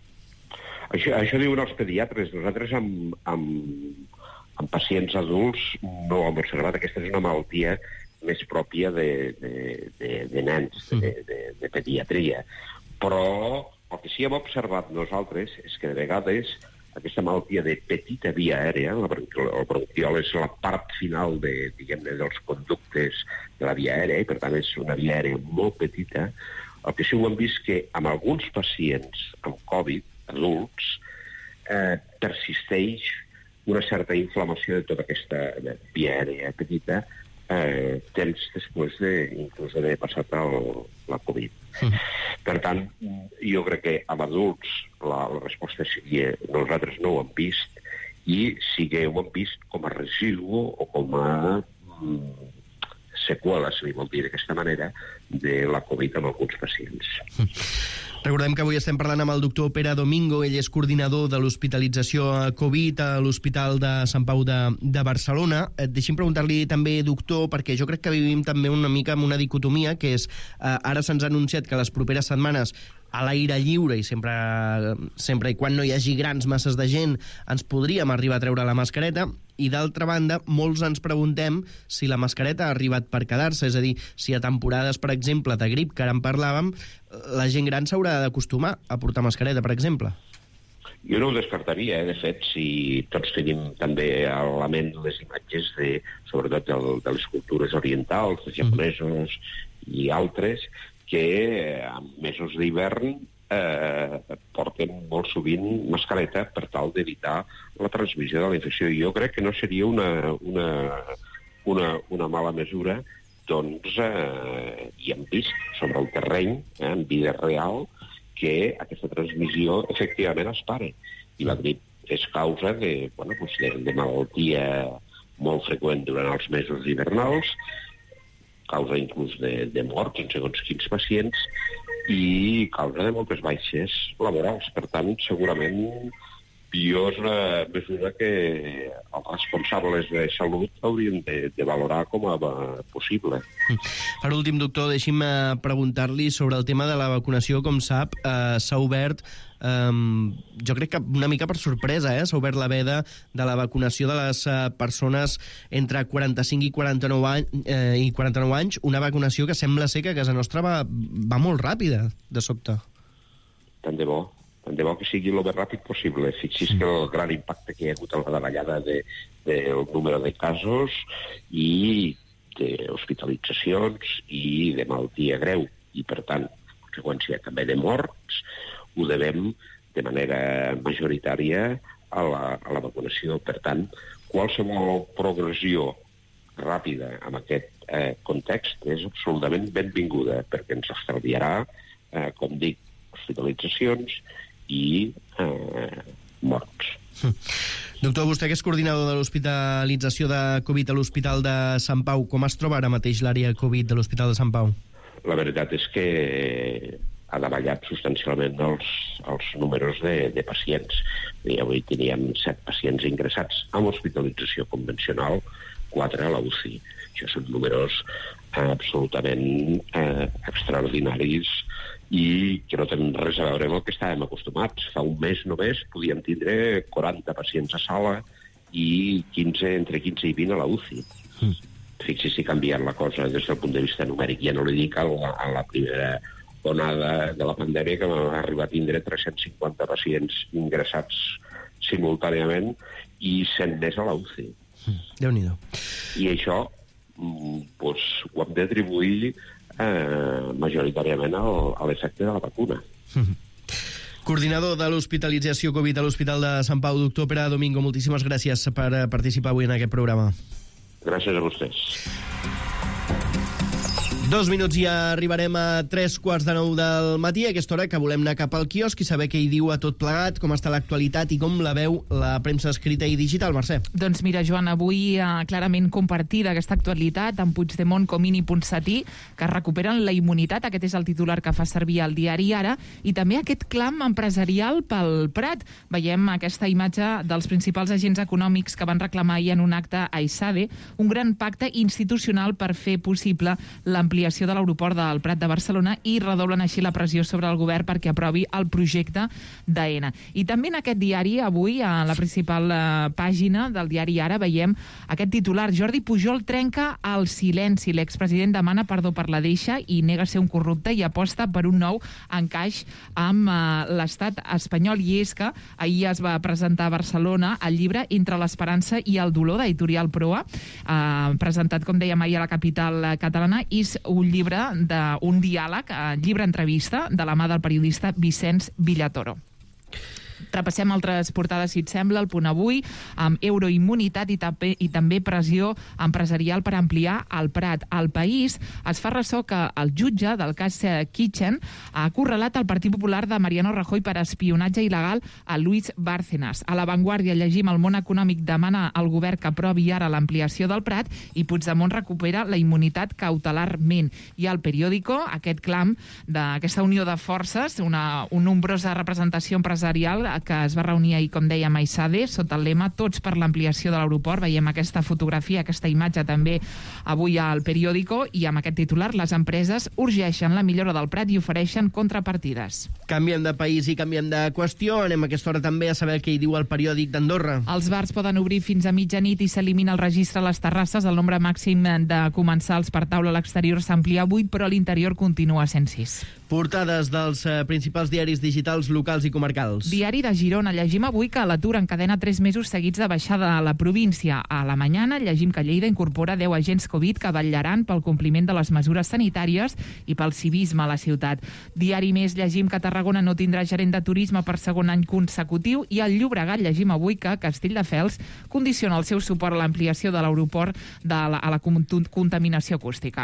Això, això diuen els pediatres. Nosaltres amb... amb en pacients adults no ho hem observat. Aquesta és una malaltia més pròpia de, de, de, de nens, de, de, de pediatria. Però el que sí hem observat nosaltres és que de vegades aquesta malaltia de petita via aèria, el bronquiol és la part final de, diguem-ne, dels conductes de la via aèria, i per tant és una via aèria molt petita, el que sí ho hem vist que amb alguns pacients amb Covid, adults, eh, persisteix una certa inflamació de tota aquesta via aèria petita eh, temps després de, inclús d'haver passat el, la Covid. Mm. Per tant, jo crec que amb adults la, la resposta seria nosaltres no ho hem vist, i sí que ho hem vist com a residu o com a mm, seqüela, se li vol dir d'aquesta manera, de la Covid amb alguns pacients. Mm. Recordem que avui estem parlant amb el doctor Pere Domingo. Ell és coordinador de l'hospitalització Covid a l'Hospital de Sant Pau de, de Barcelona. Eh, deixi'm preguntar-li també, doctor, perquè jo crec que vivim també una mica amb una dicotomia, que és, eh, ara se'ns ha anunciat que les properes setmanes a l'aire lliure i sempre, sempre i quan no hi hagi grans masses de gent ens podríem arribar a treure la mascareta, i d'altra banda molts ens preguntem si la mascareta ha arribat per quedar-se, és a dir, si a temporades, per exemple, de grip, que ara en parlàvem, la gent gran s'haurà d'acostumar a portar mascareta, per exemple. Jo no ho descartaria, eh? De fet, si tots tenim també a la ment les imatges de, sobretot de, de les cultures orientals, els japonesos mm. i altres, que en mesos d'hivern eh, porten molt sovint mascareta per tal d'evitar la transmissió de la infecció. I jo crec que no seria una, una, una, una mala mesura, doncs eh, hi hem vist sobre el terreny, eh, en vida real, que aquesta transmissió efectivament es pare. I la grip és causa de, bueno, doncs de, de malaltia molt freqüent durant els mesos hivernals, causa inclús de, de morts en segons quins pacients i causa de moltes baixes laborals. Per tant, segurament jo és una mesura que els responsables de salut haurien de, de valorar com a possible. Per últim, doctor, deixi'm preguntar-li sobre el tema de la vacunació. Com sap, eh, s'ha obert, eh, jo crec que una mica per sorpresa, eh, s'ha obert la veda de la vacunació de les eh, persones entre quaranta-cinc i quaranta-nou anys, eh, i quaranta-nou anys, una vacunació que sembla ser que a casa nostra va, va molt ràpida, de sobte. Tant de bo. Tant de bo que sigui el més ràpid possible. Fixi's que el gran impacte que hi ha hagut en la davallada de, del número de casos i d'hospitalitzacions i de malaltia greu, i per tant, en conseqüència també de morts, ho devem de manera majoritària a la, a la vacunació. Per tant, qualsevol progressió ràpida en aquest eh, context és absolutament benvinguda, perquè ens estalviarà, eh, com dic, hospitalitzacions i eh, morts. Doctor, vostè que és coordinador de l'hospitalització de Covid a l'Hospital de Sant Pau, com es troba ara mateix l'àrea Covid de l'Hospital de Sant Pau? La veritat és que ha davallat substancialment els, els números de, de pacients. I avui teníem set pacients ingressats amb hospitalització convencional, quatre a la U C I. Això són números eh, absolutament eh, extraordinaris i que no tenen res a veure amb el que estàvem acostumats. Fa un mes només podíem tindre quaranta pacients a sala i quinze, entre quinze i vint a la U C I. Mm. Fixi si ha canviat la cosa des del punt de vista numèric. Ja no li dic a la, a la primera onada de la pandèmia que m'ha arribat a tindre tres-cents cinquanta pacients ingressats simultàniament i cent més a la U C I. Mm. Déu-n'hi-do. I això doncs, ho hem d'atribuir eh, majoritàriament al, a l'efecte de la vacuna. Mm. Coordinador de l'hospitalització Covid a l'Hospital de Sant Pau, doctor Pere Domingo, moltíssimes gràcies per participar avui en aquest programa. Gràcies a vostès. Dos minuts i arribarem a tres quarts de nou del matí, a aquesta hora que volem anar cap al quiosc i saber què hi diu a tot plegat, com està l'actualitat i com la veu la premsa escrita i digital. Mercè. Doncs mira, Joan, avui eh, clarament compartida aquesta actualitat amb Puigdemont, Comín i Ponsatí, que recuperen la immunitat. Aquest és el titular que fa servir el diari Ara, i també aquest clam empresarial pel Prat. Veiem aquesta imatge dels principals agents econòmics que van reclamar ahir en un acte a ISADE un gran pacte institucional per fer possible l'ampliació de l'aeroport del Prat de Barcelona i redoblen així la pressió sobre el govern perquè aprovi el projecte d'AENA. I també en aquest diari, avui, a la principal eh, pàgina del diari Ara, veiem aquest titular: Jordi Pujol trenca el silenci. L'expresident demana perdó per la deixa i nega ser un corrupte i aposta per un nou encaix amb eh, l'estat espanyol. I és que ahir es va presentar a Barcelona el llibre Entre l'esperança i el dolor, d'Editorial Proa, eh, presentat, com dèiem ahir, a la capital catalana. És un llibre d'un diàleg, llibre entrevista, de la mà del periodista Vicenç Villatoro. Repassem altres portades, si et sembla. El Punt Avui, amb euroimmunitat i també, i també pressió empresarial per ampliar el Prat. El País es fa ressò que el jutge del cas Kitchen ha acorralat el Partit Popular de Mariano Rajoy per espionatge il·legal a Luis Bárcenas. A La Vanguardia llegim: el món econòmic demana al govern que aprovi ara l'ampliació del Prat i Puigdemont recupera la immunitat cautelarment. I al Periódico, aquest clam d'aquesta unió de forces, una, una nombrosa representació empresarial que es va reunir ahir, com dèiem, a ISADE, sota el lema Tots per l'ampliació de l'aeroport. Veiem aquesta fotografia, aquesta imatge també avui al Periódico, i amb aquest titular: les empreses urgeixen la millora del Prat i ofereixen contrapartides. Canviem de país i canviem de qüestió. Anem a aquesta hora també a saber què hi diu el periòdic d'Andorra. Els bars poden obrir fins a mitjanit i s'elimina el registre a les terrasses. El nombre màxim de comensals per taula a l'exterior s'amplia a vuit, però a l'interior continua sent sis. Portades dels eh, principals diaris digitals locals i comarcals. Diari de Girona. Llegim avui que l'atur encadena tres mesos seguits de baixada a la província. A La Mañana llegim que Lleida incorpora deu agents Covid que vetllaran pel compliment de les mesures sanitàries i pel civisme a la ciutat. Diari Més llegim que Tarragona no tindrà gerent de turisme per segon any consecutiu, i al Llobregat llegim avui que Castelldefels condiciona el seu suport a l'ampliació de l'aeroport de la, a la contaminació acústica.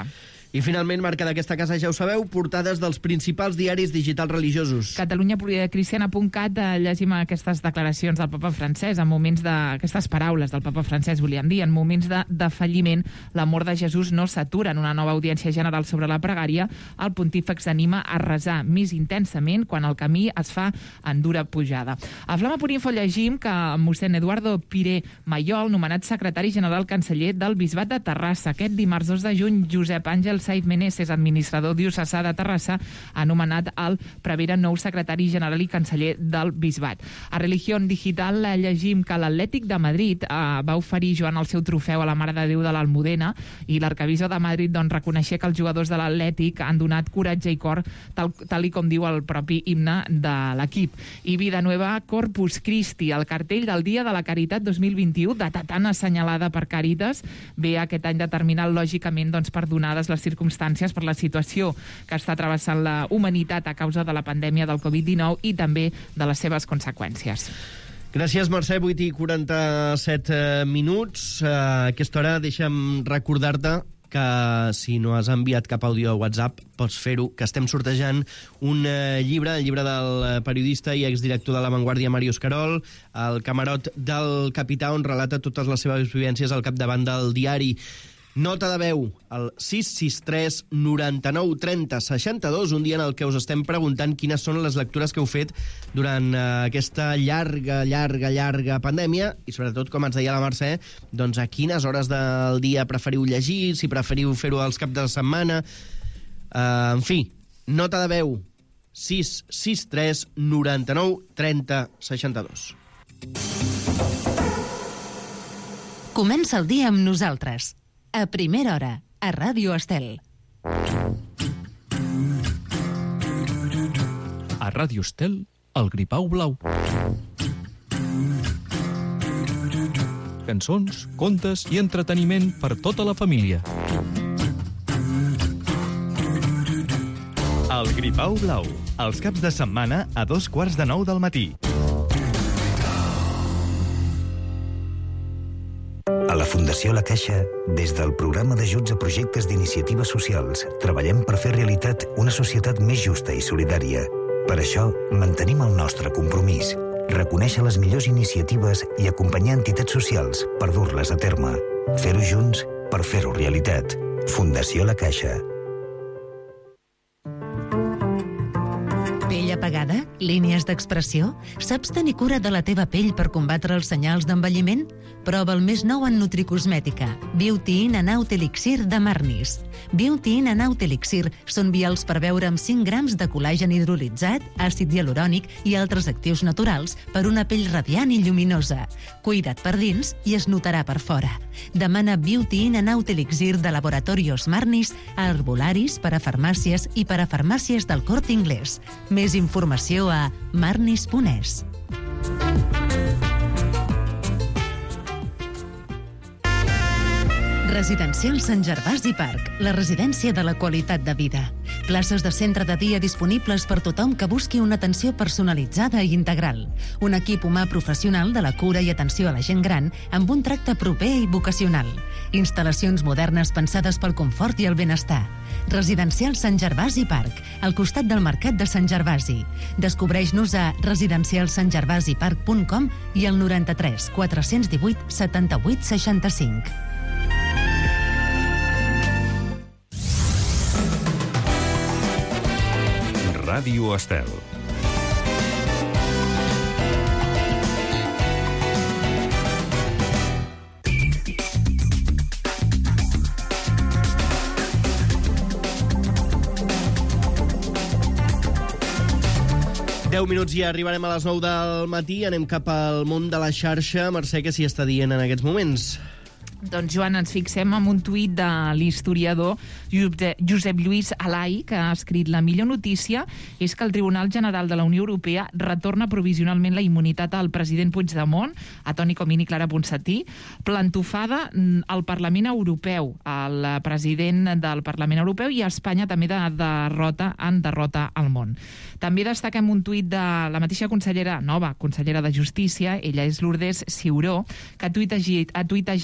I finalment, marca d'aquesta casa, ja ho sabeu, portades dels principals diaris digitals religiosos. catalunya cristiana punt cat llegim aquestes declaracions del papa francès, en moments de... aquestes paraules del papa francès, volíem dir, en moments de, de falliment, l'amor de Jesús no s'atura. En una nova audiència general sobre la pregària, el pontífex anima a resar més intensament quan el camí es fa en dura pujada. A Flama Punt Info llegim que mossèn Eduardo Piré Mayol, nomenat secretari general canceller del Bisbat de Terrassa. Aquest dimarts dos de juny, Josep Àngel Saiz Meneses, administrador diocesà de Terrassa, ha nomenat el prevere nou secretari general i canceller del Bisbat. A Religión Digital llegim que l'Atlètic de Madrid eh, va oferir Joan el seu trofeu a la Mare de Déu de l'Almudena i l'arquebisbe de Madrid doncs, reconeixia que els jugadors de l'Atlètic han donat coratge i cor, tal, tal i com diu el propi himne de l'equip. I Vida Nueva, Corpus Christi, el cartell del Dia de la Caritat dos mil vint-i-u, data tan assenyalada per Càritas, ve aquest any determinat lògicament doncs, per donades les circumstàncies, per la situació que està travessant la humanitat a causa de la pandèmia del covid dinou i també de les seves conseqüències. Gràcies, Mercè. vuit i quaranta-set minuts. A aquesta hora deixa'm recordar-te que si no has enviat cap àudio a WhatsApp pots fer-ho, que estem sortejant un eh, llibre, el llibre del periodista i exdirector de La Vanguardia, Màrius Carol, el camarot del capità, on relata totes les seves vivències al capdavant del diari. Nota de veu, el sis sis tres noranta-nou trenta seixanta-dos, un dia en el que us estem preguntant quines són les lectures que heu fet durant eh, aquesta llarga, llarga, llarga pandèmia i sobretot, com ens deia la Mercè, doncs a quines hores del dia preferiu llegir, si preferiu fer-ho als caps de setmana. Eh, en fi, nota de veu, sis sis tres noranta-nou trenta seixanta-dos. Comença el dia amb nosaltres. A primera hora, a Ràdio Estel. A Ràdio Estel, el gripau blau. Cançons, contes i entreteniment per tota la família. El gripau blau, els caps de setmana a dos quarts de nou del matí. A la Fundació La Caixa, des del programa d'ajuts a projectes d'iniciatives socials, treballem per fer realitat una societat més justa i solidària. Per això, mantenim el nostre compromís, reconèixer les millors iniciatives i acompanyar entitats socials per dur-les a terme. Fer-ho junts per fer-ho realitat. Fundació La Caixa. Pell apagada? Línies d'expressió? Saps tenir cura de la teva pell per combatre els senyals d'envelliment? Prova el més nou en nutricosmètica, Beauty In and Out Elixir de Marnis. Beauty In and Out Elixir són vials per beure amb cinc grams de col·làgen hidrolitzat, àcid hialurònic i altres actius naturals per una pell radiant i lluminosa. Cuida't per dins i es notarà per fora. Demana Beauty In and Out Elixir de Laboratorios Marnis a herbolaris, per a farmàcies i per a farmàcies del Corte Inglés. Més informació a marnis punt es. Residencial Sant Gervasi Park, la residència de la qualitat de vida. Places de centre de dia disponibles per tothom que busqui una atenció personalitzada i integral. Un equip humà professional de la cura i atenció a la gent gran amb un tracte proper i vocacional. Instal·lacions modernes pensades pel confort i el benestar. Residencial Sant Gervasi Park, al costat del Mercat de Sant Gervasi. Descobreix-nos a residencial sant gervasi park punt com i al noranta-tres quatre-cents divuit setanta-vuit seixanta-cinc. Ràdio Estel. deu minuts i arribarem a les nou del matí. Anem cap al món de la xarxa. Mercè, què s'hi està dient en aquests moments? Doncs, Joan, ens fixem en un tuit de l'historiador Josep Lluís Alai, que ha escrit: la millor notícia és que el Tribunal General de la Unió Europea retorna provisionalment la immunitat al president Puigdemont, a Toni Comín i Clara Ponsatí. Plantofada al Parlament Europeu, el president del Parlament Europeu, i a Espanya també de derrota en derrota al món. També destaquem un tuit de la mateixa consellera, nova consellera de Justícia, ella és Lourdes Ciuró, que ha tuitejat seguint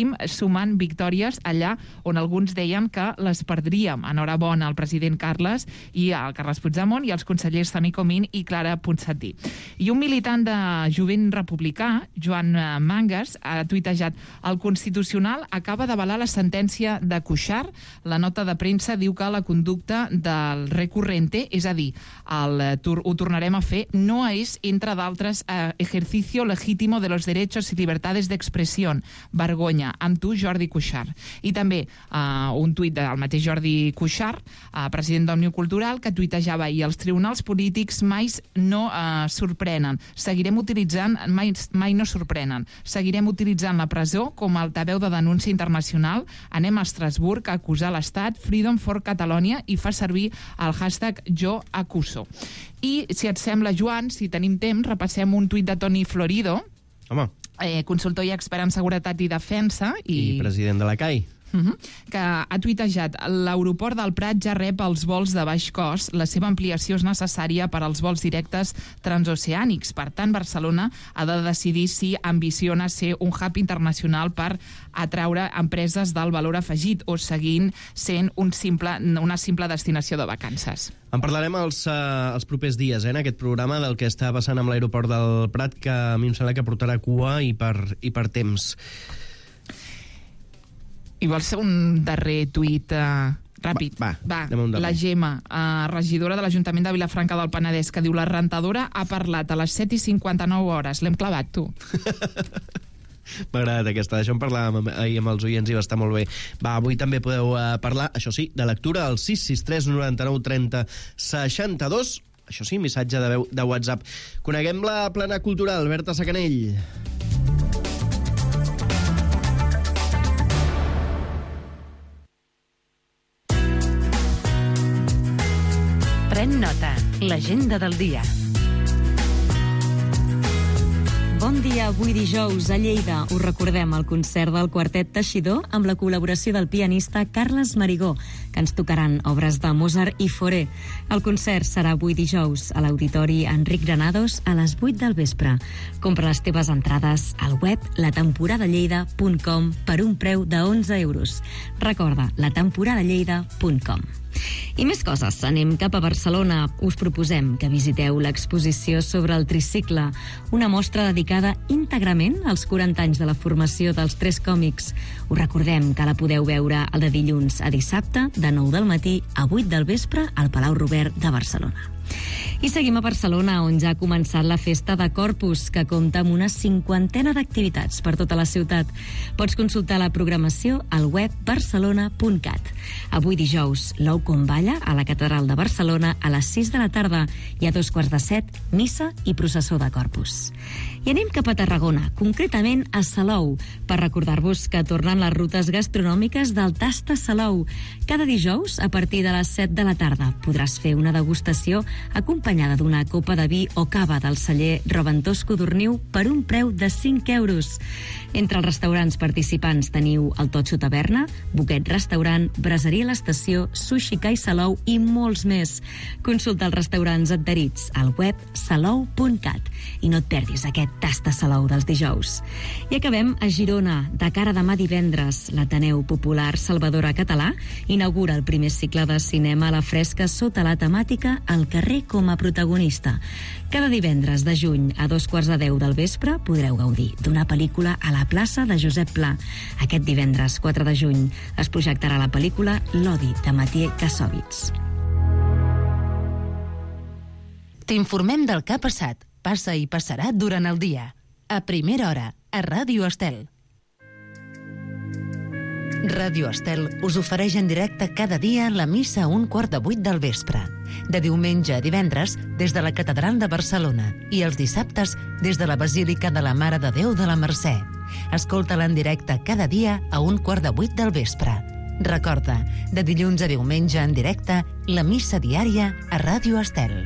seguim sumant victòries allà on alguns deien que les perdríem. Enhorabona al president Carles i al Carles Puigdemont i als consellers Toni Comín i Clara Ponsatí. I un militant de jovent republicà, Joan Mangas, ha tuitejat: el Constitucional acaba d'avalar la sentència de Cuixart. La nota de premsa diu que la conducta del recurrente, és a dir, el, ho tornarem a fer, no és, entre d'altres, eh, ejercicio legítimo de los derechos y libertades d'expressió. Vergonya. Amb tu, Jordi Cuixart. I també eh, un tuit del mateix Jordi Cuixart, eh, president d'Òmnium Cultural, que tuitejava: i els tribunals polítics mai no eh, sorprenen. Seguirem utilitzant, mai, mai no sorprenen. Seguirem utilitzant la presó com a altaveu de denúncia internacional. Anem a Estrasburg a acusar l'Estat, Freedom for Catalonia, i fa servir el hashtag jo acuso. I, si et sembla, Joan, si tenim temps, repassem un tuit de Toni Florido, Home. Eh, consultor i expert en seguretat i defensa. I, I president de la C A I. Uh -huh, que ha tuitejat: l'aeroport del Prat ja rep els vols de baix cost, la seva ampliació és necessària per als vols directes transoceànics. Per tant, Barcelona ha de decidir si ambiciona ser un hub internacional per atraure empreses del valor afegit o seguint sent un simple, una simple destinació de vacances. En parlarem els, uh, els propers dies, eh, en aquest programa, del que està passant amb l'aeroport del Prat, que a mi em sembla que portarà cua i per, i per temps. I vols ser un darrer tuit uh, ràpid? Va, va, va la Gemma, uh, regidora de l'Ajuntament de Vilafranca del Penedès, que diu: la rentadora ha parlat a les set i cinquanta-nou hores. L'hem clavat, tu. M'ha agradat aquesta, d'això en parlàvem ahir amb els oients i va estar molt bé. Va, avui també podeu uh, parlar, això sí, de lectura al sis sis tres noranta-nou trenta seixanta-dos. Això sí, missatge de veu de WhatsApp. Coneguem la plana cultural, Berta Sacanell. Pren nota, l'agenda del dia. Bon dia, avui dijous a Lleida us recordem el concert del Quartet Teixidor amb la col·laboració del pianista Carles Marigó, que ens tocaran obres de Mozart i Fauré. El concert serà avui dijous a l'Auditori Enric Granados a les vuit del vespre. Compra les teves entrades al web la temporada lleida punt com per un preu de onze euros. Recorda, la temporada lleida punt com. I més coses, anem cap a Barcelona. Us proposem que visiteu l'exposició sobre el tricicle, una mostra dedicada íntegrament als quaranta anys de la formació dels tres còmics. Us recordem que la podeu veure el de dilluns a dissabte, de nou del matí a vuit del vespre, al Palau Robert de Barcelona. I seguim a Barcelona, on ja ha començat la festa de Corpus, que compta amb una cinquantena d'activitats per tota la ciutat. Pots consultar la programació al web barcelona punt cat. Avui dijous, l'ou com balla a la Catedral de Barcelona a les sis de la tarda i a dos quarts de set, missa i processó de Corpus. I anem cap a Tarragona, concretament a Salou, per recordar-vos que tornen les rutes gastronòmiques del Tasta Salou. Cada dijous, a partir de les set de la tarda, podràs fer una degustació acompanyada d'una copa de vi o cava del celler Reventós Codorniu per un preu de cinc euros. Entre els restaurants participants teniu el Totxo Taverna, Boquet Restaurant, Braseria l'Estació, Sushi Kai Salou i molts més. Consulta els restaurants adherits al web salou punt cat i no et perdis aquest Tasta Salou dels dijous. I acabem a Girona. De cara a demà divendres, l'Ateneu Popular Salvadora Català inaugura el primer cicle de cinema a la fresca sota la temàtica El carrer com a protagonista. Cada divendres de juny a dos quarts de deu del vespre podreu gaudir d'una pel·lícula a la plaça de Josep Pla. Aquest divendres quatre de juny es projectarà la pel·lícula L'Odi, de Mathieu Kassovitz. T'informem del que ha passat, passa i passarà durant el dia. A primera hora, a Ràdio Estel. Ràdio Estel us ofereix en directe cada dia la missa a un quart de vuit del vespre. De diumenge a divendres, des de la Catedral de Barcelona, i els dissabtes, des de la Basílica de la Mare de Déu de la Mercè. Escolta-la en directe cada dia a un quart de vuit del vespre. Recorda, de dilluns a diumenge en directe, la missa diària a Ràdio Estel.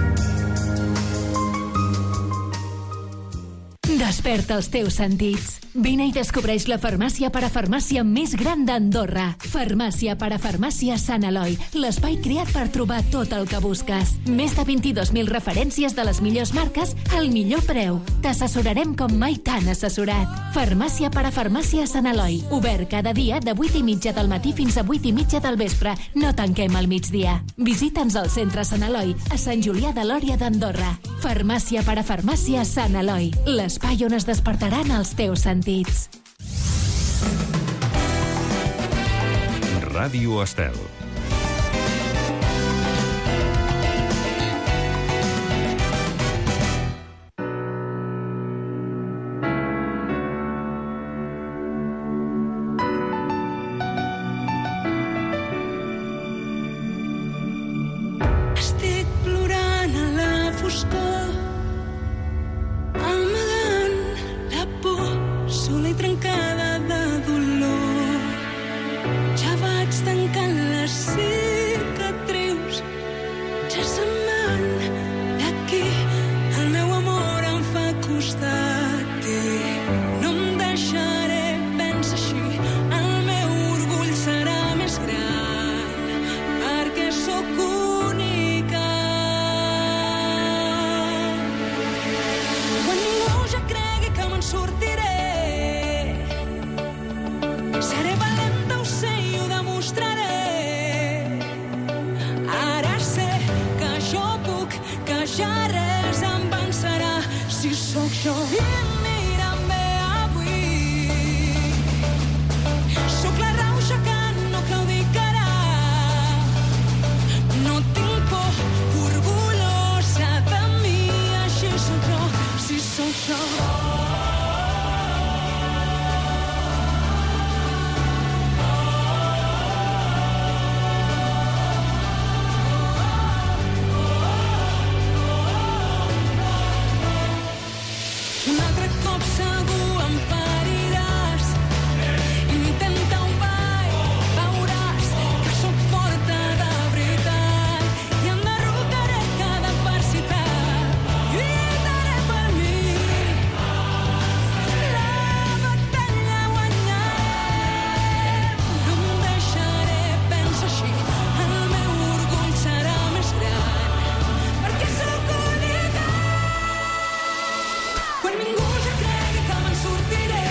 Desperta els teus sentits. Vine i descobreix la farmàcia parafarmàcia més gran d'Andorra. Farmàcia parafarmàcia Sant Eloi, l'espai creat per trobar tot el que busques. Més de vint-i-dos mil referències de les millors marques al millor preu. T'assessorarem com mai t'han assessorat. Farmàcia parafarmàcia Sant Eloi, obert cada dia de vuit i mitja del matí fins a vuit i mitja del vespre. No tanquem al migdia. Visita'ns al centre Sant Eloi, a Sant Julià de Lòria d'Andorra. Farmàcia parafarmàcia Sant Eloi, l'espai on es despertaran els teus sentits. Ràdio Estel. Estic plorant a la foscor, amagant la por, sola i trencada de dolor. Ja vaig tancant les cicatrius, ja se'n van d'aquí. El meu amor em fa costat i no em deixaré vèncer així. El meu orgull serà més gran perquè sóc única. Quan ningú ja cregui que me'n sortiré, seré valenta, ho sé, i ho demostraré. Ara sé que jo puc, que ja res em vencerà si sóc jo. I mira'm bé avui, sóc la rauxa que no claudicarà. No tinc por, orgullosa de mi, així sóc jo, si sóc jo. Un altre cop segur em pariràs. Intenta-ho, vai, veuràs que sóc forta de veritat i enderrocaré cada adversitat. Lluitaré per mi, la batalla guanyaré. No em deixaré vèncer així, el meu orgull serà més gran perquè sóc única. Quan ningú ja cregui que me'n sortiré,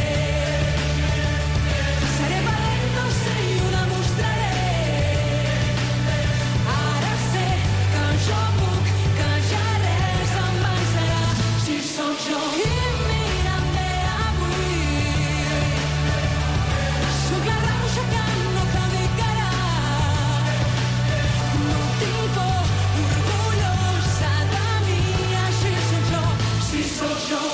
seré valenta, ho sé, i ho demostraré. Ara sé que jo puc, que ja res em vencerà si sóc jo. I mira'm bé avui, sóc la rauxa que no claudicarà. No tinc por, orgullosa de mi, així sóc jo, si sóc jo.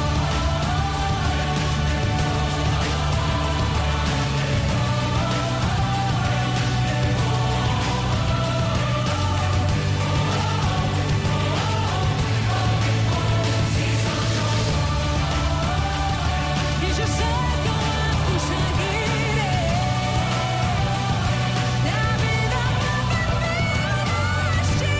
I jo sé que ho aconseguiré. La vida m'ha canviat així.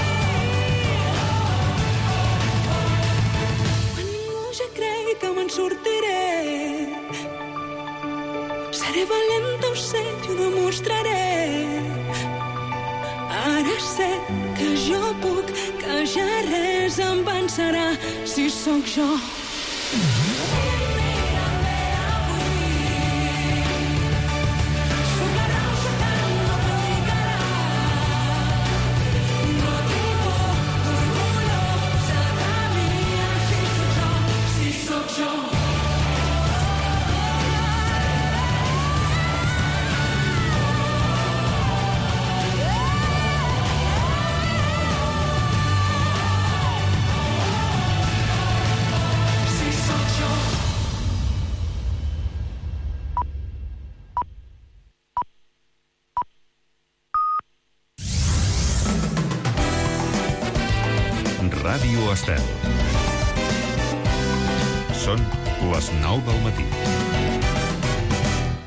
Quan ningú ja cregui que me'n sortiré, seré valenta, ho sé, i ho demostraré. Ara sé que jo puc, que ja res em vencerà si sóc jo. Sóc la rauxa que no claudicarà. No tinc por, orgullosa de mi, així sóc jo, si sóc jo. Si sóc jo. Ràdio Estel. Són les nou del matí.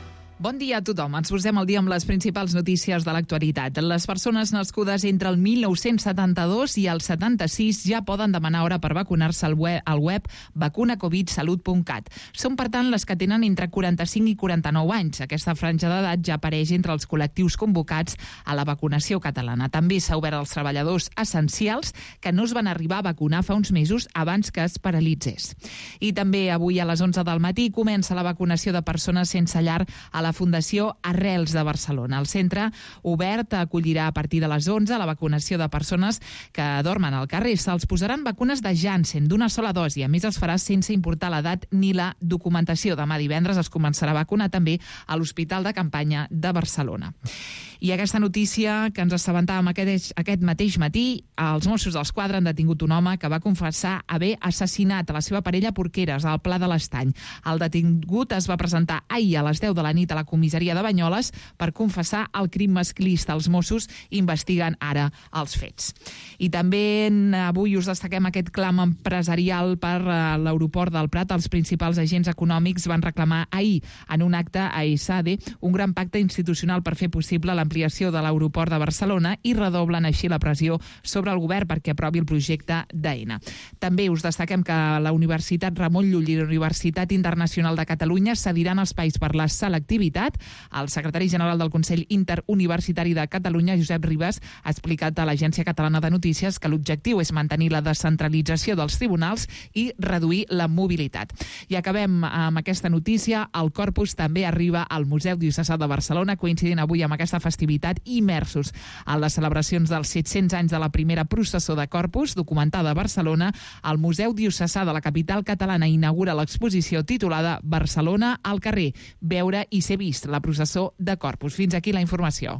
Bon dia a tothom. Ens posem al dia amb les principals notícies de l'actualitat. Les persones nascudes entre el mil nou-cents setanta-dos i el setanta-sis ja poden demanar hora per vacunar-se al web, al web vacuna covid salut punt cat. Són, per tant, les que tenen entre quaranta-cinc i quaranta-nou anys. Aquesta franja d'edat ja apareix entre els col·lectius convocats a la vacunació catalana. També s'ha obert als treballadors essencials que no es van arribar a vacunar fa uns mesos abans que es paralitzés. I també avui a les onze del matí comença la vacunació de persones sense llar a la Fundació Arrels de Barcelona. El centre obert acollirà a partir de les onze la vacunació de persones que dormen al carrer. Se'ls posaran vacunes de Janssen d'una sola dosi. A més, es farà sense importar l'edat ni la documentació. Demà divendres es començarà a vacunar també a l'Hospital de Campanya de Barcelona. I aquesta notícia que ens assabentàvem aquest, aquest mateix matí, els Mossos d'Esquadra han detingut un home que va confessar haver assassinat a la seva parella a Porqueres, al Pla de l'Estany. El detingut es va presentar ahir a les deu de la nit a la comissaria de Banyoles per confessar el crim masclista. Els Mossos investiguen ara els fets. I també avui us destaquem aquest clam empresarial per l'aeroport del Prat. Els principals agents econòmics van reclamar ahir en un acte a ESADE un gran pacte institucional per fer possible l'ampliació de l'aeroport de Barcelona i redoblen així la pressió sobre el govern perquè aprovi el projecte d'Aena. També us destaquem que la Universitat Ramon Llull i la Universitat Internacional de Catalunya cediran espais per la selectivitat. El secretari general del Consell Interuniversitari de Catalunya, Josep Ribas, ha explicat a l'Agència Catalana de Notícies que l'objectiu és mantenir la descentralització dels tribunals i reduir la mobilitat. I acabem amb aquesta notícia. El Corpus també arriba al Museu Diocesà de Barcelona, coincidint avui amb aquesta festivitat, immersos en les celebracions dels set-cents anys de la primera processó de Corpus, documentada a Barcelona. El Museu Diocesà de la capital catalana inaugura l'exposició titulada Barcelona al carrer, veure i ser vist, la processó de Corpus. Fins aquí la informació.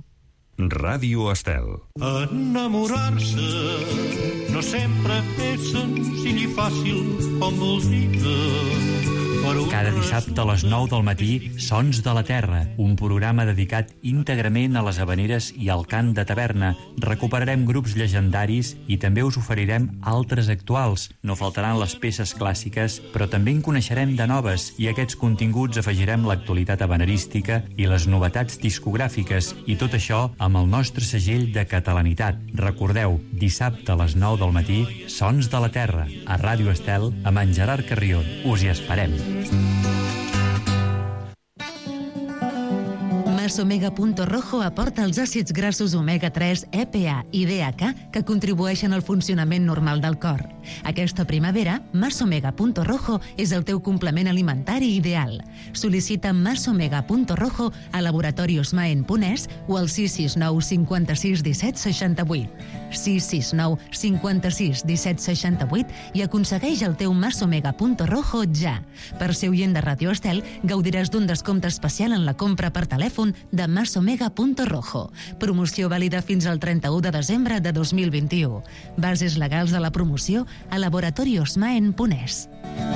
Ràdio Estel. Enamorar-se no sempre és senzill i fàcil com voldria. Cada dissabte a les nou del matí, Sons de la Terra, un programa dedicat íntegrament a les havaneres i al cant de taverna. Recuperarem grups llegendaris i també us oferirem altres actuals. No faltaran les peces clàssiques, però també en coneixerem de noves, i a aquests continguts afegirem l'actualitat havanerística i les novetats discogràfiques, i tot això amb el nostre segell de catalanitat. Recordeu, dissabte a les nou del matí, Sons de la Terra, a Ràdio Estel, amb en Gerard Carrion. Us hi esperem. Masomega Punto Rojo aporta els àcids grassos omega tres, E P A i D H A que contribueixen al funcionament normal del cor. Aquesta primavera, Masomega Punto Rojo és el teu complement alimentari ideal. Sol·licita Masomega Punto Rojo a Laboratorios Maen Ponès o al sis sis nou cinquanta-sis disset seixanta-vuit. sis sis nou cinquanta-sis disset seixanta-vuit i aconsegueix el teu Masomega Punto Rojo ja. Per ser oient de Ràdio Estel, gaudiràs d'un descompte especial en la compra per telèfon de Masomega Punto Rojo. Promoció vàlida fins al trenta-u de desembre de dos mil vint-i-u. Bases legals de la promoció a Laboratorios Maen Ponès.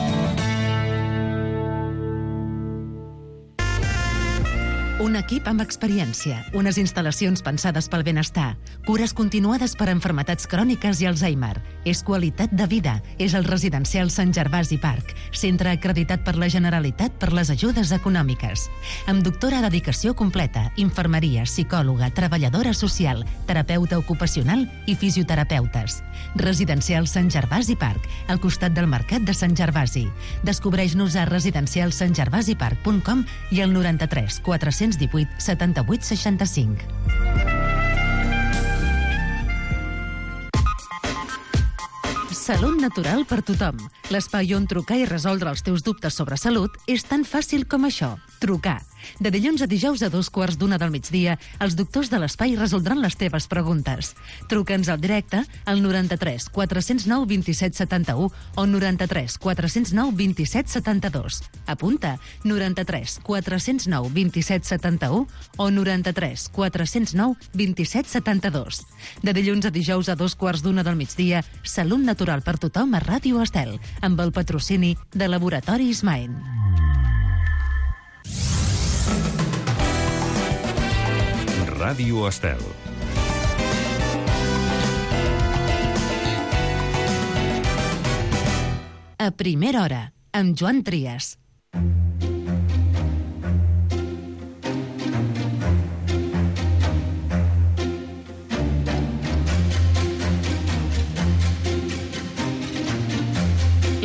Un equip amb experiència, unes instal·lacions pensades pel benestar, cures continuades per a malalties cròniques i Alzheimer. És qualitat de vida. És el residencial Sant Gervasi Park, centre acreditat per la Generalitat per les ajudes econòmiques. Amb doctora dedicació completa, infermeria, psicòloga, treballadora social, terapeuta ocupacional i fisioterapeutes. Residencial Sant Gervasi Park, al costat del Mercat de Sant Gervasi. Descobreix-nos a residencial sant gervasi park punt com i al noranta-tres quatre-cents divuit setanta-vuit seixanta-cinc. Salut natural per tothom. L'espai on trucar i resoldre els teus dubtes sobre salut és tan fàcil com això. Trucar. De dilluns a dijous a dos quarts d'una del migdia, els doctors de l'espai resoldran les teves preguntes. Truca'ns al directe al noranta-tres quatre-cents nou vint-i-set setanta-u o noranta-tres quatre-cents nou vint-i-set setanta-dos. Apunta, noranta-tres quatre-cents nou vint-i-set setanta-u o noranta-tres quatre-cents nou vint-i-set setanta-dos. De dilluns a dijous a dos quarts d'una del migdia, Salut natural per tothom a Ràdio Estel, amb el patrocini de Laboratoris Maen. Ràdio Estel. A primera hora, amb Joan Trias.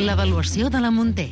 l'avaluació de la Munté.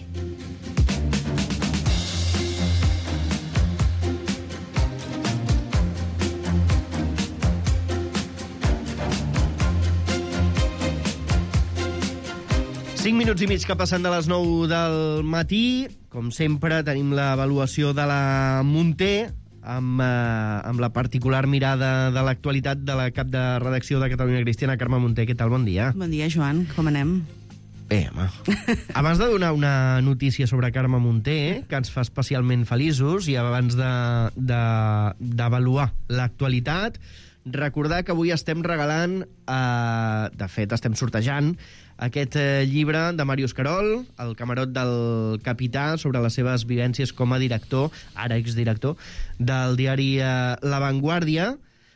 cinc minuts i mig que passen de les nou del matí. Com sempre, tenim l'avaluació de la Munté, amb, eh, amb la particular mirada de l'actualitat de la cap de redacció de Catalunya Cristiana, Carme Munté. Què tal? Bon dia. Bon dia, Joan. Com anem? Bé, home. Abans de donar una notícia sobre Carme Munté, que ens fa especialment feliços, i abans de- de- d'avaluar l'actualitat, recordar que avui estem regalant, eh, de fet, estem sortejant aquest eh, llibre de Màrius Querol, El camarot del capità, sobre les seves vivències com a director, ara exdirector, del diari eh, La Vanguardia.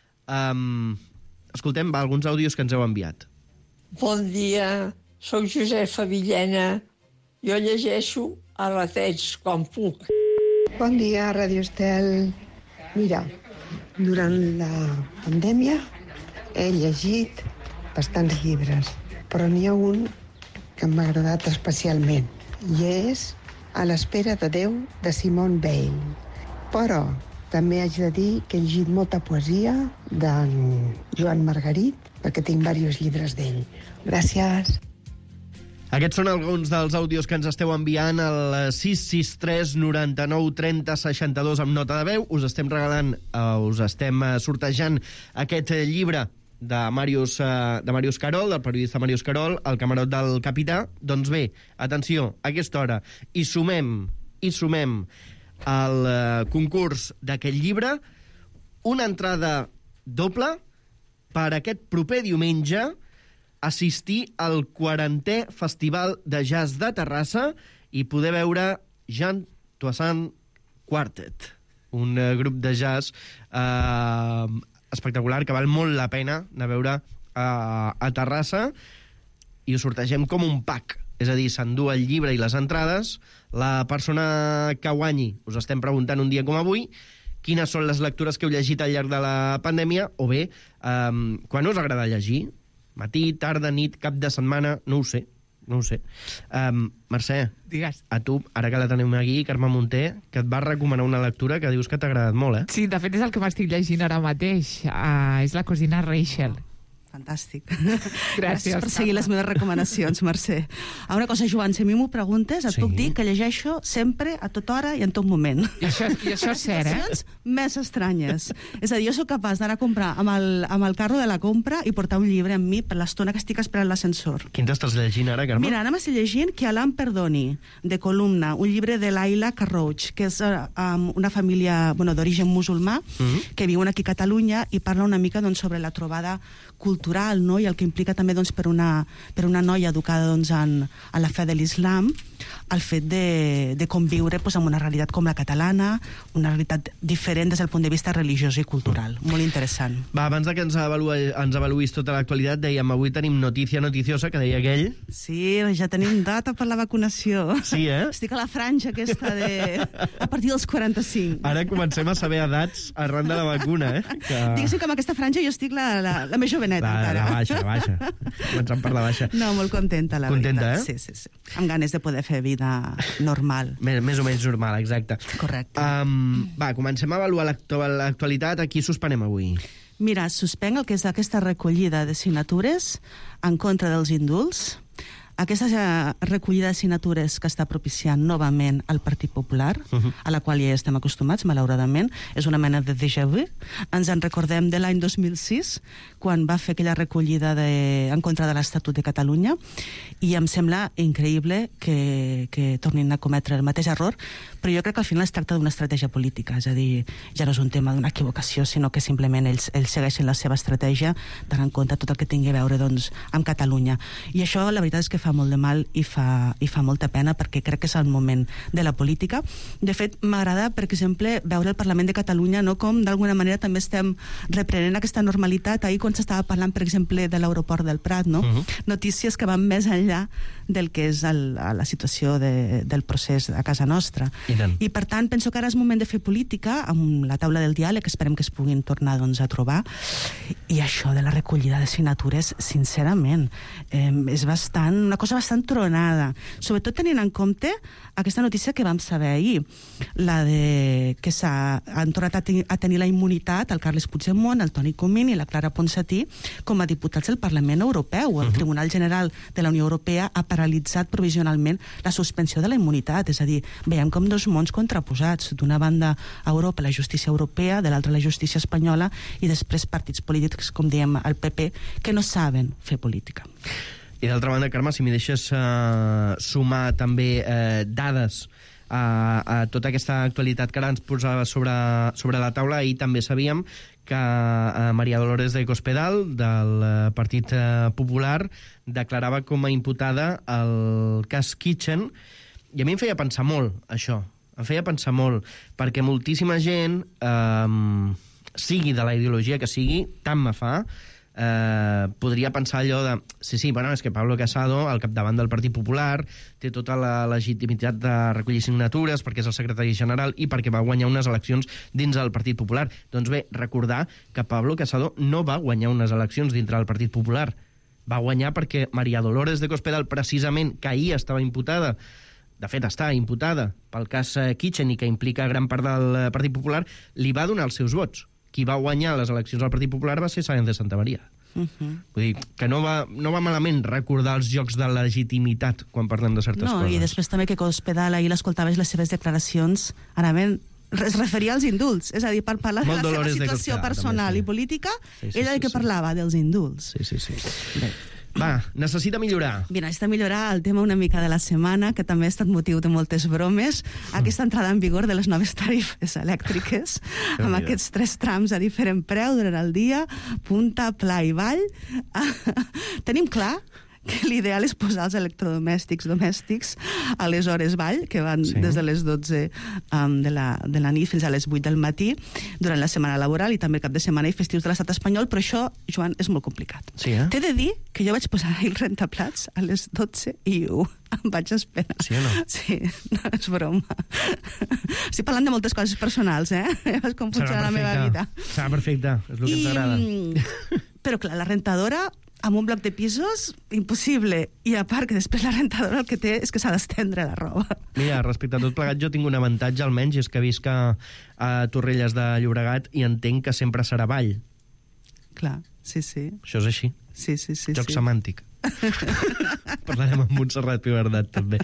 Um, escoltem, va, alguns àudios que ens heu enviat. Bon dia, sóc Josefa Villena. Jo llegeixo a ratets quan puc. Bon dia, Ràdio Estel. Mira, durant la pandèmia he llegit bastants llibres, però n'hi ha un que m'ha agradat especialment, i és A l'espera de Déu, de Simone Weil. Però també haig de dir que he llegit molta poesia d'en Joan Margarit, perquè tinc diversos llibres d'ell. Gràcies. Aquests són alguns dels àudios que ens esteu enviant al sis sis tres noranta-nou trenta seixanta-dos amb nota de veu. Us estem regalant, eh, us estem eh, sortejant aquest eh, llibre de Màrius, eh, de Màrius Querol, del periodista Màrius Querol, El camarot del capità. Doncs bé, atenció, a aquesta hora hi sumem, hi sumem al eh, concurs d'aquest llibre una entrada doble per aquest proper diumenge assistir al quarantè Festival de Jazz de Terrassa i poder veure Jean Toussaint Quartet, un eh, grup de jazz eh, espectacular que val molt la pena anar a veure eh, a Terrassa, i ho sortegem com un pack, és a dir, s'endú el llibre i les entrades. La persona que guanyi, us estem preguntant un dia com avui, quines són les lectures que heu llegit al llarg de la pandèmia, o bé, eh, quan us agrada llegir? Matí, tarda, nit, cap de setmana, no ho sé, no ho sé. Um, Mercè, Digues. A tu, ara que la tenim aquí, Carme Munté, que et va recomanar una lectura que dius que t'ha agradat molt, eh? Sí, de fet és el que m'estic llegint ara mateix. Uh, és La cosina Rachel. Fantàstic. Gràcies. Gràcies per seguir les meves recomanacions, Mercè. A una cosa, Joan, si a mi m'ho preguntes, et Sí. puc dir que llegeixo sempre, a tota hora i en tot moment. I això, i això és cert, eh? Situacions més estranyes. És a dir, jo sóc capaç d'anar a comprar amb el, amb el carro de la compra i portar un llibre amb mi per l'estona que estic esperant l'ascensor. Quin t'estàs llegint ara, Carme? Mira, ara m'estic llegint Que Alain Perdoni, de Columna, un llibre de Laila Carrouch, que és uh, um, una família bueno, d'origen musulmà, Mhm. que viuen aquí a Catalunya i parla una mica doncs, sobre la trobada cultural, no? I el que implica també doncs, per, una, per una noia educada doncs, en, en la fe de l'islam, el fet de, de conviure doncs, amb una realitat com la catalana, una realitat diferent des del punt de vista religiós i cultural. Molt interessant. Va, abans de que ens, avalua, ens avaluïs tota l'actualitat, dèiem, avui tenim notícia noticiosa, que deia aquell. Sí, ja tenim data per la vacunació. Sí, eh? Estic a la franja aquesta de... a partir dels quaranta-cinc. Ara comencem a saber edats arran de la vacuna, eh? Que... Diguéssim que amb aquesta franja jo estic la, la, la més joveneta, La, encara. la baixa, la baixa. Començant per la baixa. No, molt contenta, la Contenta, veritat. eh? Sí, sí, sí. Amb ganes de poder fer vida normal. Més, més o menys normal, exacte. Correcte. Um, va, comencem a avaluar l'actu- l'actualitat. Aquí suspenem avui. Mira, suspenc el que és aquesta recollida de signatures en contra dels indults. Aquesta eh, recollida de signatures que està propiciant novament el Partit Popular, Uh-huh. a la qual ja estem acostumats, malauradament, és una mena de déjà vu. Ens en recordem de l'any dos mil sis, quan va fer aquella recollida de, en contra de l'Estatut de Catalunya, i em sembla increïble que, que tornin a cometre el mateix error, però jo crec que al final es tracta d'una estratègia política, és a dir, ja no és un tema d'una equivocació, sinó que simplement ells, ells segueixen la seva estratègia, tenint en compte tot el que tingui a veure doncs, amb Catalunya. I això, la veritat és que fa molt de mal i fa, i fa molta pena, perquè crec que és el moment de la política. De fet, m'agrada, per exemple, veure el Parlament de Catalunya, no, com d'alguna manera també estem reprenent aquesta normalitat. Ahir, quan s'estava parlant, per exemple, de l'aeroport del Prat, no? Uh-huh. Notícies que van més enllà del que és el, la situació de, del procés a casa nostra. I tant. I, per tant, penso que ara és moment de fer política amb la taula del diàleg, esperem que es puguin tornar doncs, a trobar. I això de la recollida de signatures, sincerament, eh, és bastant una una cosa bastant tronada, sobretot tenint en compte aquesta notícia que vam saber ahir, la de que s'ha, han tornat a, ten, a tenir la immunitat el Carles Puigdemont, el Toni Comín i la Clara Ponsatí com a diputats del Parlament Europeu. El uh-huh. Tribunal General de la Unió Europea ha paralitzat provisionalment la suspensió de la immunitat, és a dir, veiem com dos mons contraposats, d'una banda a Europa la justícia europea, de l'altra la justícia espanyola, i després partits polítics, com diem el P P, que no saben fer política. I d'altra banda, Carme, si m'hi deixes uh, sumar també uh, dades a, a tota aquesta actualitat que ara ens posava sobre, sobre la taula, i també sabíem que uh, María Dolores de Cospedal, del uh, Partit uh, Popular, declarava com a imputada el cas Kitchen, i a mi em feia pensar molt, això. Em feia pensar molt, perquè moltíssima gent, eh, sigui de la ideologia que sigui, tant me fa, eh, podria pensar allò de... Sí, sí, bueno, és que Pablo Casado, al capdavant del Partit Popular, té tota la legitimitat de recollir signatures perquè és el secretari general i perquè va guanyar unes eleccions dins del Partit Popular. Doncs bé, recordar que Pablo Casado no va guanyar unes eleccions dintre del Partit Popular. Va guanyar perquè María Dolores de Cospedal, precisament, que ahir estava imputada, de fet està imputada pel cas Kitchen i que implica gran part del Partit Popular, li va donar els seus vots. Qui va guanyar les eleccions del Partit Popular va ser Sáenz de Santamaría. Uh-huh. Vull dir, que no va, no va malament recordar els jocs de legitimitat quan parlem de certes no, coses. I després també que Cospedal ahir l'escoltaves les seves declaracions, anaven... es referia als indults, és a dir, per parlar Molt de la seva situació Cospedal, personal també, sí. i política, sí, sí, era el sí, que sí. parlava dels indults. Sí, sí, sí. Bé. Va, necessita millorar. Mira, necessita millorar el tema una mica de la setmana, que també ha estat motiu de moltes bromes. Aquesta entrada en vigor de les noves tarifes elèctriques, amb aquests tres trams a diferent preu durant el dia, punta, pla i vall. Tenim clar que l'ideal és posar els electrodomèstics domèstics a les hores vall, que van sí. des de les dotze um, de, la, de la nit fins a les vuit del matí, durant la setmana laboral i també el cap de setmana i festius de l'estat espanyol, però això, Joan, és molt complicat. Sí, eh? T'he de dir que jo vaig posar el rentaplats a les dotze i u. Em vaig esperar. Sí o no? Sí, no és broma. Estic parlant de moltes coses personals, eh? És com funciona la meva vida. Serà perfecte, és el que ens agrada. I... Però clar, la rentadora amb un bloc de pisos, impossible. I a part que després la rentadora el que té és que s'ha d'estendre la roba. Mira, respecte a tot plegat, jo tinc un avantatge almenys, i és que visc a, a Torrelles de Llobregat i entenc que sempre serà vall. Clar, sí, sí. Això és així. Sí, sí, sí. Joc sí. semàntic. Parlarem amb Montserrat Piberdat, també.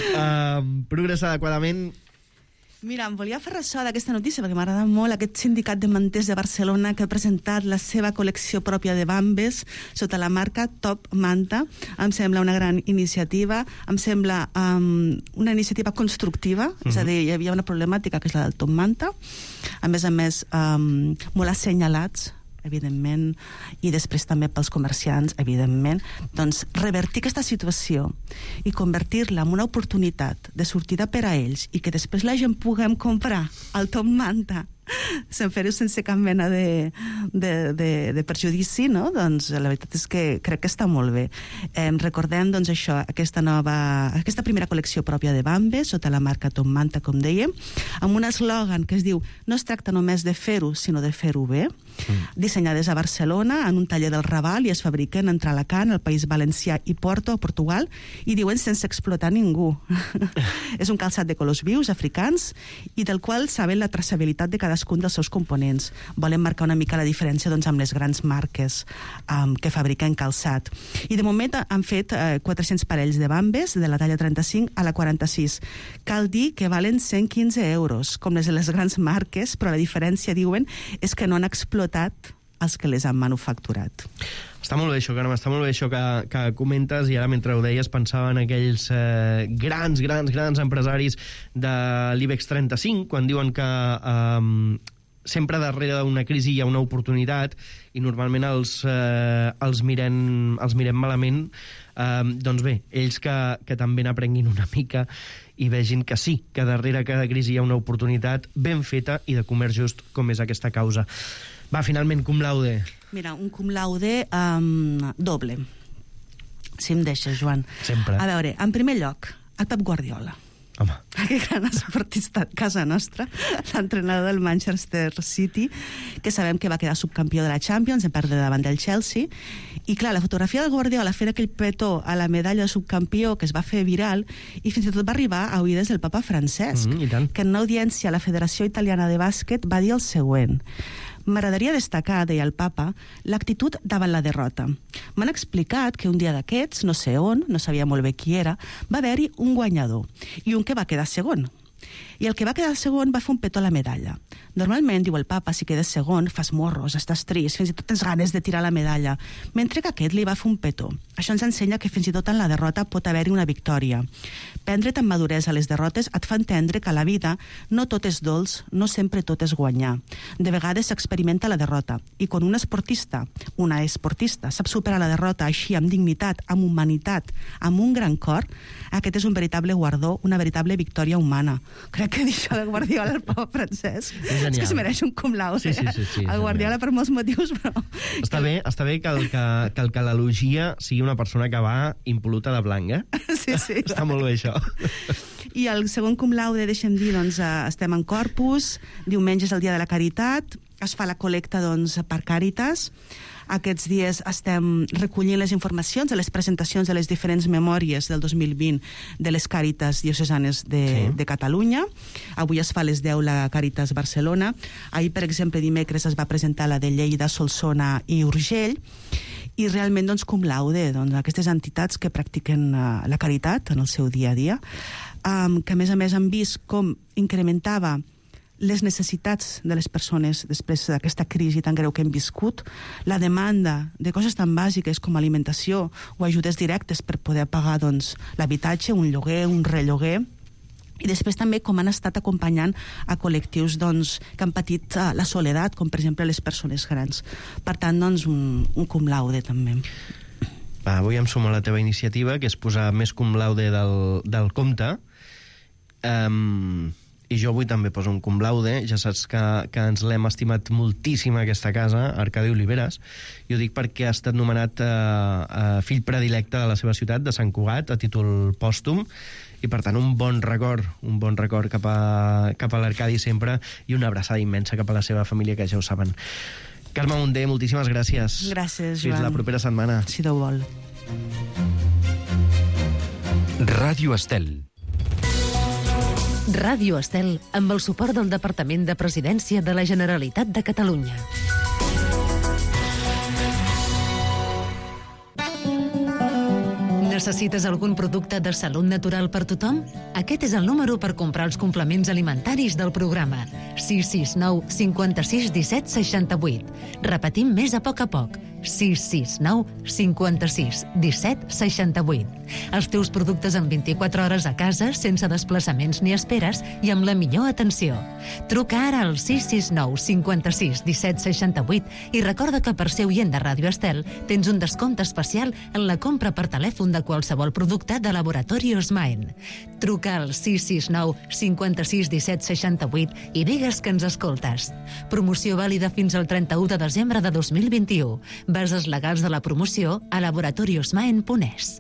Uh, progressa adequadament... Mira, em volia fer ressò d'aquesta notícia perquè m'agrada molt aquest sindicat de manters de Barcelona que ha presentat la seva col·lecció pròpia de bambes sota la marca Top Manta. Em sembla una gran iniciativa, em sembla um, una iniciativa constructiva, uh-huh. és a dir, hi havia una problemàtica que és la del Top Manta, a més a més um, molt assenyalats, evidentment, i després també pels comerciants, evidentment, doncs revertir aquesta situació i convertir-la en una oportunitat de sortida per a ells i que després la gent puguem comprar el Top Manta se'n fer-ho sense cap mena de, de, de, de perjudici, no? Doncs la veritat és que crec que està molt bé. Eh, recordem, doncs, això, aquesta nova, aquesta primera col·lecció pròpia de bambes, sota la marca Top Manta, com dèiem, amb un eslògan que es diu no es tracta només de fer-ho, sinó de fer-ho bé, mm. dissenyades a Barcelona, en un taller del Raval, i es fabriquen entre Alacant, el País Valencià i Porto, a Portugal, i diuen sense explotar ningú. És un calçat de colors vius, africans, i del qual saben la traçabilitat de cada cadascun dels seus components. Volen marcar una mica la diferència doncs, amb les grans marques um, que fabriquen calçat. I de moment han fet uh, quatre-cents parells de bambes de la talla trenta-cinc a la quaranta-sis. Cal dir que valen cent quinze euros, com les de les grans marques, però la diferència, diuen, és que no han explotat els que les han manufacturat. Està molt bé això, Carme, està molt bé això que, que comentes, i ara mentre ho deies pensava en aquells eh, grans, grans, grans empresaris de l'IBEX trenta-cinc, quan diuen que eh, sempre darrere d'una crisi hi ha una oportunitat i normalment els, eh, els, mirem, els mirem malament. Eh, doncs bé, ells que, que també n'aprenguin una mica i vegin que sí, que darrere cada crisi hi ha una oportunitat ben feta i de comerç just com és aquesta causa. Va, finalment, cum laude. Mira, un cum laude um, doble, si em deixes, Joan. Sempre. A veure, en primer lloc, el Pep Guardiola. Home. Aquest gran esportista a casa nostra, l'entrenador del Manchester City, que sabem que va quedar subcampió de la Champions en perdre davant del Chelsea. I clar, la fotografia del Guardiola fent aquell petó a la medalla de subcampió que es va fer viral i fins i tot va arribar a oïdes del papa Francesc, mm, que en una audiència a la Federació Italiana de Bàsquet va dir el següent: m'agradaria destacar, deia el papa, l'actitud davant la derrota. M'han explicat que un dia d'aquests, no sé on, no sabia molt bé qui era, va haver-hi un guanyador i un que va quedar segon. I el que va quedar segon va fer un petó a la medalla. Normalment, diu el papa, si quedes segon, fas morros, estàs trist, fins i tot tens ganes de tirar la medalla, mentre que aquest li va fer un petó. Això ens ensenya que fins i tot en la derrota pot haver-hi una victòria. Prendre't amb maduresa les derrotes et fa entendre que a la vida no tot és dolç, no sempre tot és guanyar. De vegades s'experimenta la derrota, i quan un esportista, una esportista, sap superar la derrota així, amb dignitat, amb humanitat, amb un gran cor, aquest és un veritable guardó, una veritable victòria humana. Crec que això del Guardiola al papa Francesc és, és que es mereix un cum laude. Sí, sí, sí, sí, el Guardiola per molts motius, però... Està bé, està bé que el que, que, el que l'elogia sigui una persona que va impoluta de blanc, eh? Sí, sí. Està molt bé, això. I el segon cum laude, deixem dir, doncs, estem en Corpus, diumenge és el dia de la caritat, es fa la col·lecta, doncs, per Càritas. Aquests dies estem recollint les informacions de les presentacions de les diferents memòries del dos mil vint de les Càritas diocesanes de, sí. de Catalunya. Avui es fa a les deu la Càritas Barcelona. Ahir, per exemple, dimecres es va presentar la de Lleida, Solsona i Urgell. I realment, doncs, cum laude, doncs, aquestes entitats que practiquen uh, la caritat en el seu dia a dia, um, que a més a més han vist com incrementava les necessitats de les persones després d'aquesta crisi tan greu que hem viscut, la demanda de coses tan bàsiques com alimentació o ajudes directes per poder pagar, doncs, l'habitatge, un lloguer, un relloguer, i després també com han estat acompanyant a col·lectius, doncs, que han patit uh, la soledat, com per exemple les persones grans. Per tant, doncs, un, un cum laude també. Va, avui em sumo a la teva iniciativa, que és posar més cum laude del, del compte. Um, I jo avui també poso un cum laude. Ja saps que, que ens l'hem estimat moltíssim a aquesta casa, Arcadi Oliveres. I ho dic perquè ha estat nomenat uh, uh, fill predilecte de la seva ciutat, de Sant Cugat, a títol pòstum. I, per tant, un bon record, un bon record cap a, cap a l'Arcadi sempre, i una abraçada immensa cap a la seva família, que ja ho saben. Carme Munté, moltíssimes gràcies. Gràcies, Joan. Fins la propera setmana. Si Déu vol. Ràdio Estel. Ràdio Estel, amb el suport del Departament de Presidència de la Generalitat de Catalunya. Necessites algun producte de salut natural per tothom? Aquest és el número per comprar els complements alimentaris del programa. sis sis nou cinquanta-sis disset seixanta-vuit. Repetim més a poc a poc. sis sis nou cinquanta-sis disset seixanta-vuit. Els teus productes en vint-i-quatre hores a casa, sense desplaçaments ni esperes i amb la millor atenció. Truca ara al sis sis nou cinquanta-sis disset seixanta-vuit i recorda que per ser oient de Ràdio Estel tens un descompte especial en la compra per telèfon de qualsevol producte de Laboratori Osmaen. Truca al sis sis nou cinquanta-sis disset seixanta-vuit i digues que ens escoltes. Promoció vàlida fins al trenta-u de desembre de dos mil vint-i-u. Bases legals de la promoció a laboratoriosmaen punt es.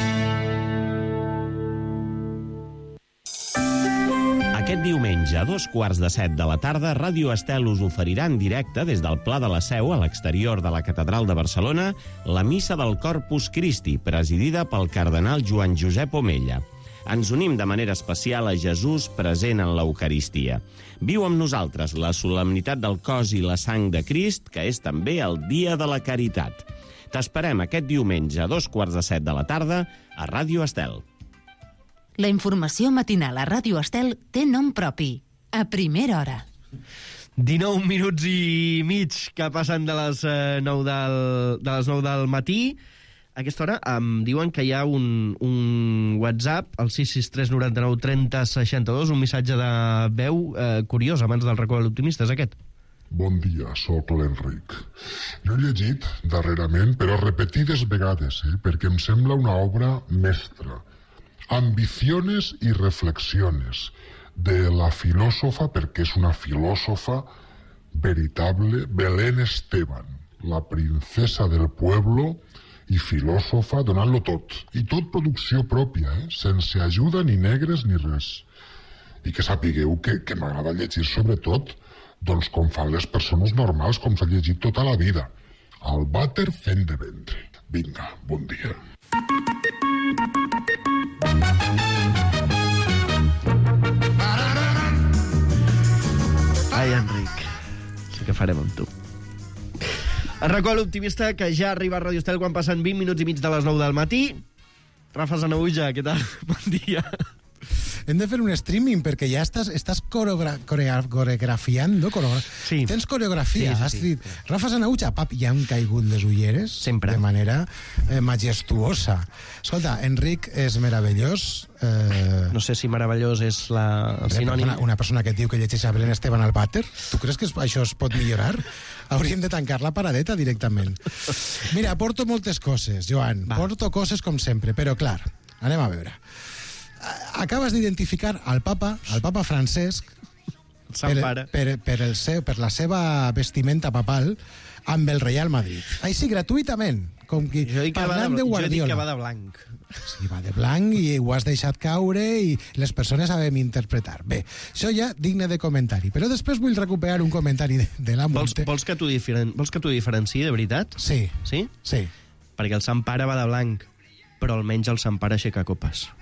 Aquest diumenge, a dos quarts de set de la tarda, Ràdio Estel us oferirà en directe des del Pla de la Seu, a l'exterior de la Catedral de Barcelona, la Missa del Corpus Christi, presidida pel cardenal Joan Josep Omella. Ens unim de manera especial a Jesús present en l'Eucaristia. Viu amb nosaltres la solemnitat del cos i la sang de Crist, que és també el Dia de la Caritat. T'esperem aquest diumenge a dos quarts de set de la tarda a Ràdio Estel. La informació matinal a Ràdio Estel té nom propi. A primera hora. dinou minuts i mig que passen de les nou del, de les nou del matí. A aquesta hora em diuen que hi ha un, un WhatsApp, el sis sis tres nou nou trenta seixanta-dos, un missatge de veu eh, curiós abans del racó de l'optimista, és aquest. Bon dia, sóc l'Enric. Jo he llegit darrerament, però repetides vegades, eh, perquè em sembla una obra mestra. Ambiciones y reflexiones de la filósofa, perquè és una filòsofa veritable, Belén Esteban, la princesa del pueblo i filòsofa, donant-lo tot. I tot producció pròpia, eh? Sense ajuda ni negres ni res. I que sapigueu que, que m'agrada llegir sobretot doncs com fan les persones normals, com s'ha llegit tota la vida. Al vàter fent de ventre. Vinga, bon dia. Ai, Enric, sí que farem amb tu. En racó l'optimista que ja arriba a Radio Estel quan passen vint minuts i mig de les nou del matí. Rafa Sanaüja, què tal? Bon dia. Hem de fer un streaming perquè ja estàs, estàs coreogra corea coreografiando. Coreogra sí. Tens coreografia. Sí, sí, has sí. dit, Rafa Sanaüja, pap, ja han caigut les ulleres. Sempre. De manera eh, majestuosa. Escolta, Enric és meravellós. Eh... No sé si meravellós és la... el sinònim. Una, una persona que et diu que llegeix a Belén Esteban al vàter. Tu creus que això es pot millorar? Hauríem de tancar la paradeta directament. Mira, porto moltes coses, Joan. Va. Porto coses com sempre, però clar, anem a veure. Acabes d'identificar el papa, el papa Francesc, per, per, per, el seu, per la seva vestimenta papal amb el Real Madrid. Així, gratuïtament, com que parlant de, de Guardiola. Jo dic que va de blanc. Sí, va de blanc i ho has deixat caure i les persones sabem interpretar. Bé, això ja digne de comentari. Però després vull recuperar un comentari de, de la Monte. Vols, vols que t'ho diferen... diferenciï, de veritat? Sí. Sí? Sí. Perquè el Sant Pare va de blanc, però almenys el Sant Pare aixeca copes.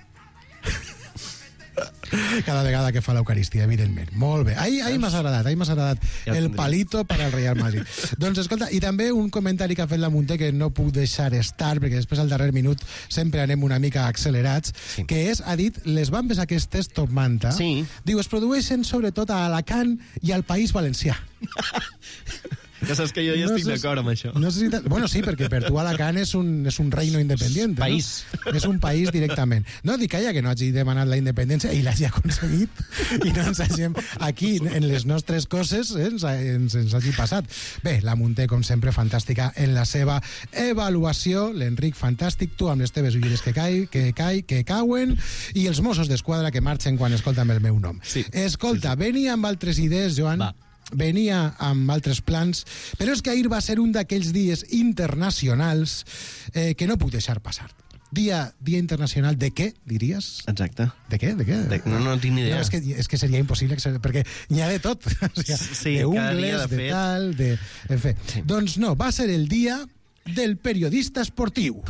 Cada vegada que fa l'Eucaristia, evidentment. Molt bé. Ahir, ahir m'has agradat, ahir m'has agradat ja el palito per al Real Madrid. Doncs escolta, i també un comentari que ha fet la Munté que no puc deixar estar, perquè després al darrer minut sempre anem una mica accelerats, sí. Que és, ha dit, les bambes aquestes top manta, sí. Diu, es produeixen sobretot a Alacant i al País Valencià. Ja saps que jo ja no estic d'acord amb això. No sé si bueno, sí, perquè per tu Alacant és un, és un reino independiente. País. No? És un país directament. No, dic que ja que no hagi demanat la independència i l'hagi aconseguit i no ens hagin aquí, en les nostres coses, eh, ens, ens, ens hagi passat. Bé, la Munté, com sempre, fantàstica en la seva avaluació. L'Enric, fantàstic. Tu amb les teves ulleres que, cai, que, cai, que cauen i els Mossos d'Esquadra que marxen quan escolten el meu nom. Sí. Escolta, sí, sí. Venia amb altres idees, Joan. Va. Venia amb altres plans, però és que ahir va ser un d'aquells dies internacionals eh, que no puc deixar passar. Dia, dia internacional de què, diries? Exacte. De què? De què? De, no, no tinc ni idea. No, és, que, és que seria impossible, perquè n'hi ha de tot. O sigui, sí, de ungles, de, de tal, de... En fi. Sí. Doncs no, va ser el dia del periodista esportiu.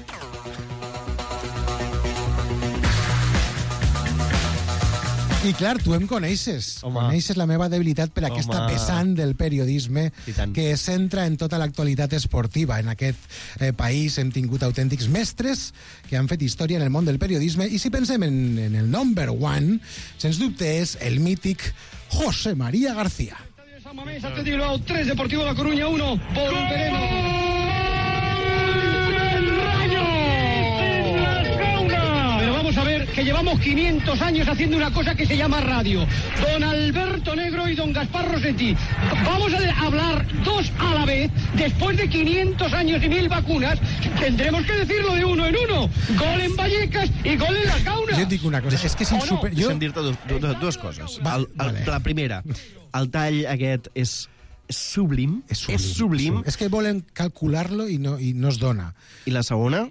I clar, tu em coneixes. Home. Coneixes la meva debilitat per aquesta Home. Vessant del periodisme que es centra en tota l'actualitat esportiva. En aquest eh, país hem tingut autèntics mestres que han fet història en el món del periodisme i si pensem en, en el number one, sens dubte és el mític José María García. tres, Deportivo La Coruña uno, volveremos. A ver, que llevamos quinientos años haciendo una cosa que se llama radio. Don Alberto Negro y don Gaspar Rossetti. Vamos a hablar dos a la vez. Después de quinientos años y mil vacunas, tendremos que decirlo de uno en uno. Gol en Vallecas y gol en la Cauna. Jo et dic una cosa, és que és insuper... No? Jo... Deixa'm dir-te dues, dues coses. Va, el, el, vale. La primera, el tall aquest és sublim. És sublim. És, sublim. és que volen calcular-lo i no, i no es dona. I la segona...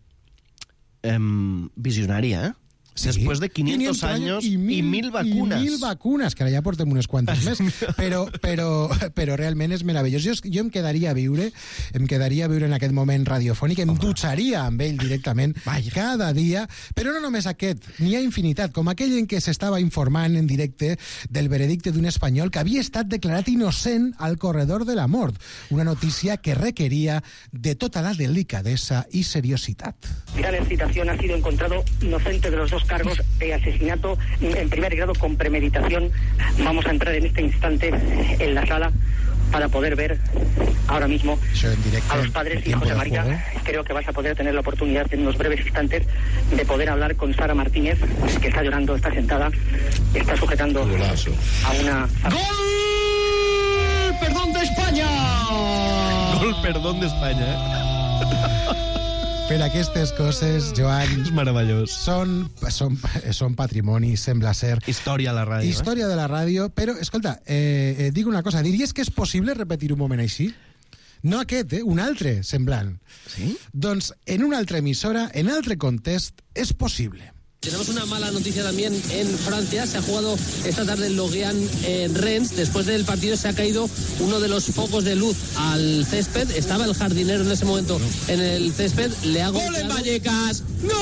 Um, visionària, eh? Sí. Després de quinientos años i mil, i mil vacunes. I mil vacunes, que ara ja portem unes quantes més. Però, però, però realment és meravellós. Jo, jo em quedaria a viure, em quedaria a viure en aquest moment radiofònic, em Home. dutxaria amb ell directament Vaya. cada dia, però no només aquest, n'hi ha infinitat, com aquell en què s'estava informant en directe del veredicte d'un espanyol que havia estat declarat innocent al corredor de la mort. Una notícia que requeria de tota la delicadesa i seriositat. Gran excitación, ha sido encontrado inocente de los dos cargos de asesinato en primer grado con premeditación. Vamos a entrar en este instante en la sala para poder ver ahora mismo a los padres y José María. Creo que vas a poder tener la oportunidad en unos breves instantes de poder hablar con Sara Martínez, que está llorando, está sentada, está sujetando Golazo. a una... ¡Gol! ¡Perdón de España! Gol, perdón de España, eh? Per aquestes coses, Joan... És meravellós. Són, són, són patrimoni, sembla ser. Història de la ràdio. Història eh? de la ràdio, però, escolta, eh, eh, dic una cosa, diries que és possible repetir un moment així? No aquest, eh? Un altre semblant. ¿Sí? Doncs en una altra emissora, en altre context, és possible. Tenemos una mala noticia también en Francia. Se ha jugado esta tarde el Lorient en Rennes. Después del partido se ha caído uno de los focos de luz al césped. Estaba el jardinero en ese momento en el césped. Le hago ¡gol en Vallecas! ¡No!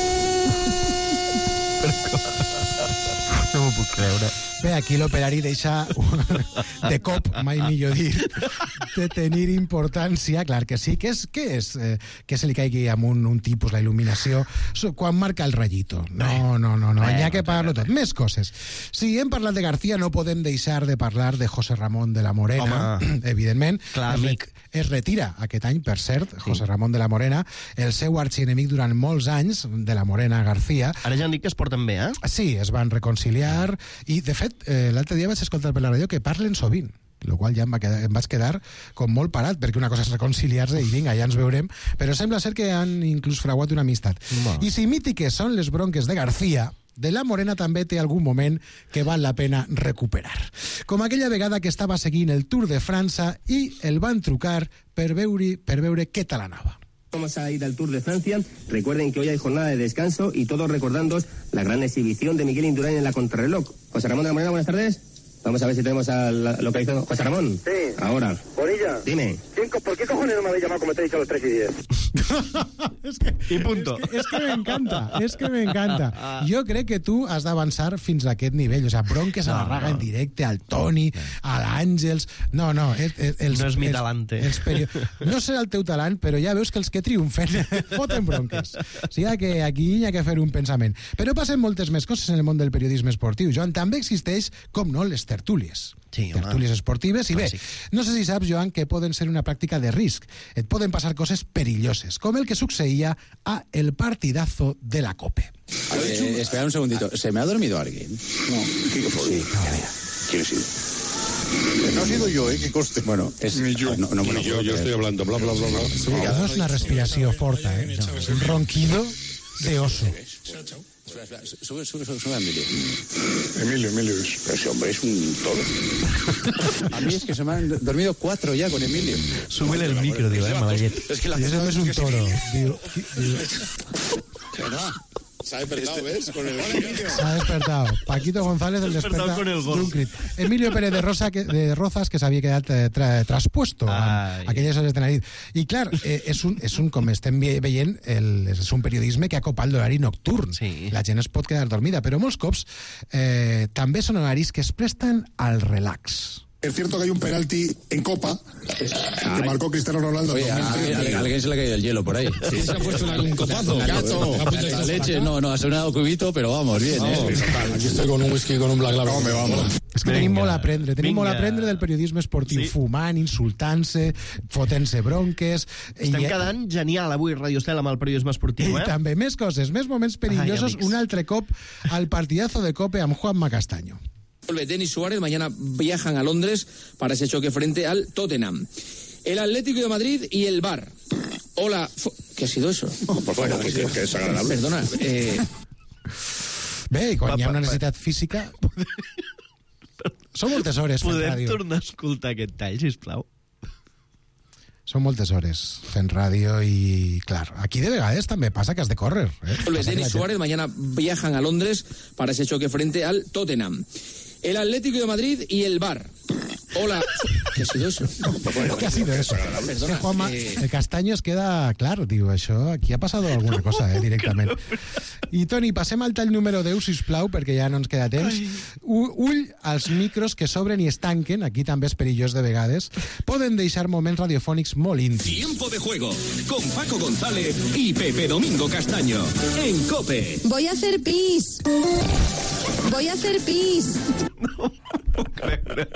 No m'ho puc creure. Bé, aquí l'operari deixa de cop, mai millor dir, de tenir importància. Clar que sí. Què és, què és eh, que se li caigui amunt un tipus, la il·luminació, quan marca el ratllito? No, no, no, no. N'hi ha que pagar-lo tot. Més coses. Si hem parlat de García, no podem deixar de parlar de José Ramón de la Morena, home, evidentment. Clar, es, amic. Es retira aquest any, per cert, José Ramón de la Morena, el seu arxienemic durant molts anys, de la Morena García. Ara ja han dit que es porten bé, eh? Sí, es van reconciliar i, de fet, eh, l'altre dia vaig escoltar per la ràdio que parlen sovint, el qual ja em, va quedar, em vaig quedar com molt parat, perquè una cosa és reconciliar-se i vinga, ja ens veurem, però sembla ser que han inclús fraguat una amistat. Va. I si mítiques són les bronques de García, de la Morena també té algun moment que val la pena recuperar. Com aquella vegada que estava seguint el Tour de França i el van trucar per veure, per veure què tal anava. Vamos a ir al Tour de Francia. Recuerden que hoy hay jornada de descanso y todos recordando la gran exhibición de Miguel Indurain en la contrarreloj. José Ramón de la Morena, buenas tardes. Vamos a ver si tenemos al localizado. José Ramón. Sí. Ahora. Bonilla. Dime. Cinco, ¿por qué cojones no me habéis llamado como te he dicho a los tres y diez? Es que, I punto. És que, és que m'encanta, és que m'encanta. Jo crec que tu has d'avançar fins a aquest nivell, o sigui, bronques a la Raga en directe, al Toni, a l'Àngels... No, no, els, els, no és mi els, talante. Els perio... No serà el teu talent, però ja veus que els que triomfen foten bronques. O sigui que aquí hi ha que fer un pensament. Però passen moltes més coses en el món del periodisme esportiu, Joan. També existeix, com no, les tertúlies. Sí, tertúlies esportives, i bé, no sé si saps, Joan, que poden ser una pràctica de risc. Et poden passar coses perilloses, com el que succeïa a el partidazo de la COPE. Eh, espera un segundito, ¿se me ha dormido alguien? No, ¿qué fue? Sí, mira, mira. ¿Quién ha sido? No ha sido yo, ¿eh? Que conste. Bueno, es... Ni yo, no, no, ni bueno, yo, yo estoy hablando, bla, bla, bla, bla. Sí, no és una respiració forta, eh? Un ronquido de oso. Espera, espera, sube, sube, sube, sube a Emilio. Emilio, Emilio, pero ese hombre es un todo. A mí es que se me han dormido cuatro ya con Emilio. Súbele el micro, digo, eh, Malayet. Es que la Ese no es un toro. Digo, Se ha despertado, ¿ves? Con el Emilio. se ha despertado. Paquito González, el desperta con el gol. d'un crit. Emilio Pérez de, Rosa, que, de Rozas, que s'havia quedat eh, tra, traspuesto a aquelles hores de la nit. I clar, eh, és, un, és un, com estem veient, el, és un periodisme que ha copat l'horari nocturn. Sí. La gent es pot quedar dormida, però molts cops eh, també són horaris que es presten al relax. Es cierto que hay un penalti en Copa que marcó Cristiano Ronaldo en Oye, a, dos mil trece. a, a alguien se le ha caído el hielo por ahí. Sí. Se ha puesto un copazo. Gato. La leche, no, no, ha sonado cubito, pero vamos, bien, ¿eh? Aquí estoy con un whisky con un Black Label. No, me vamos. És que tenim molt a aprendre, tenim molt a aprendre del periodisme esportiu, sí. Fumant, insultant-se, fotent-se bronques... Estem i... quedant genial avui, Radio Estel, amb el periodisme esportiu, eh? I també més coses, més moments perillosos, Ai, un altre cop al partidazo de Cope amb Juanma Castaño. Denis Suárez mañana viajan a Londres para ese choque frente al Tottenham. El Atlético de Madrid y el V A R. Hola. ¿Qué ha sido eso? Oh, por favor, que, que es agradable. Perdona. Eh... Bé, i quan hi ha una necessitat física... Són moltes hores fent Podem ràdio. tornar a escoltar aquest tall, sisplau? Són moltes hores fent ràdio i, clar, aquí de vegades també passa que has de córrer. Eh? Denis Suárez mañana viajan a Londres para ese choque frente al Tottenham. El Atlético de Madrid y el V A R. Hola. ¿Qué ha sido eso? ¿Qué ha sido eso? Perdona, que Juanma, eh... el Castaño es queda clar, diu, això, aquí ha passat alguna cosa, eh, directament. I, Toni, passem al tall número deu, sisplau, perquè ja no ens queda temps. U ull als micros que s'obren i es tanquen, aquí també és perillós de vegades, poden deixar moments radiofònics molt íntims. Tiempo de juego, con Paco González y Pepe Domingo Castaño, en COPE. Voy a hacer pis. Voy a hacer pis. No puc creure.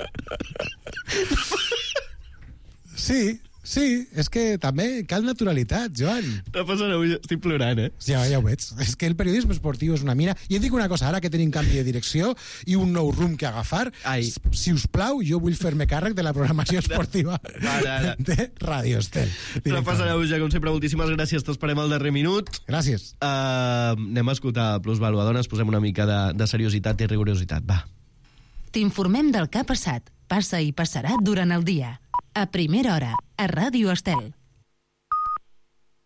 Sí, sí, és que també cal naturalitat, Joan. Està passant avui, estic plorant, eh? Ja, ja ho veig. És que el periodisme esportiu és una mina. I et dic una cosa, ara que tenim canvi de direcció i un nou rumb que agafar, Ai. si us plau, jo vull fer-me càrrec de la programació esportiva ara, ara. de Radio Estel. No passa res, ja, com sempre, moltíssimes gràcies. T'esperem al darrer minut. Gràcies. Uh, anem a escoltar Plus Valuadones, posem una mica de, de seriositat i rigorositat. Va. T'informem del que ha passat, passa i passarà durant el dia. a primera hora, a Ràdio Estel.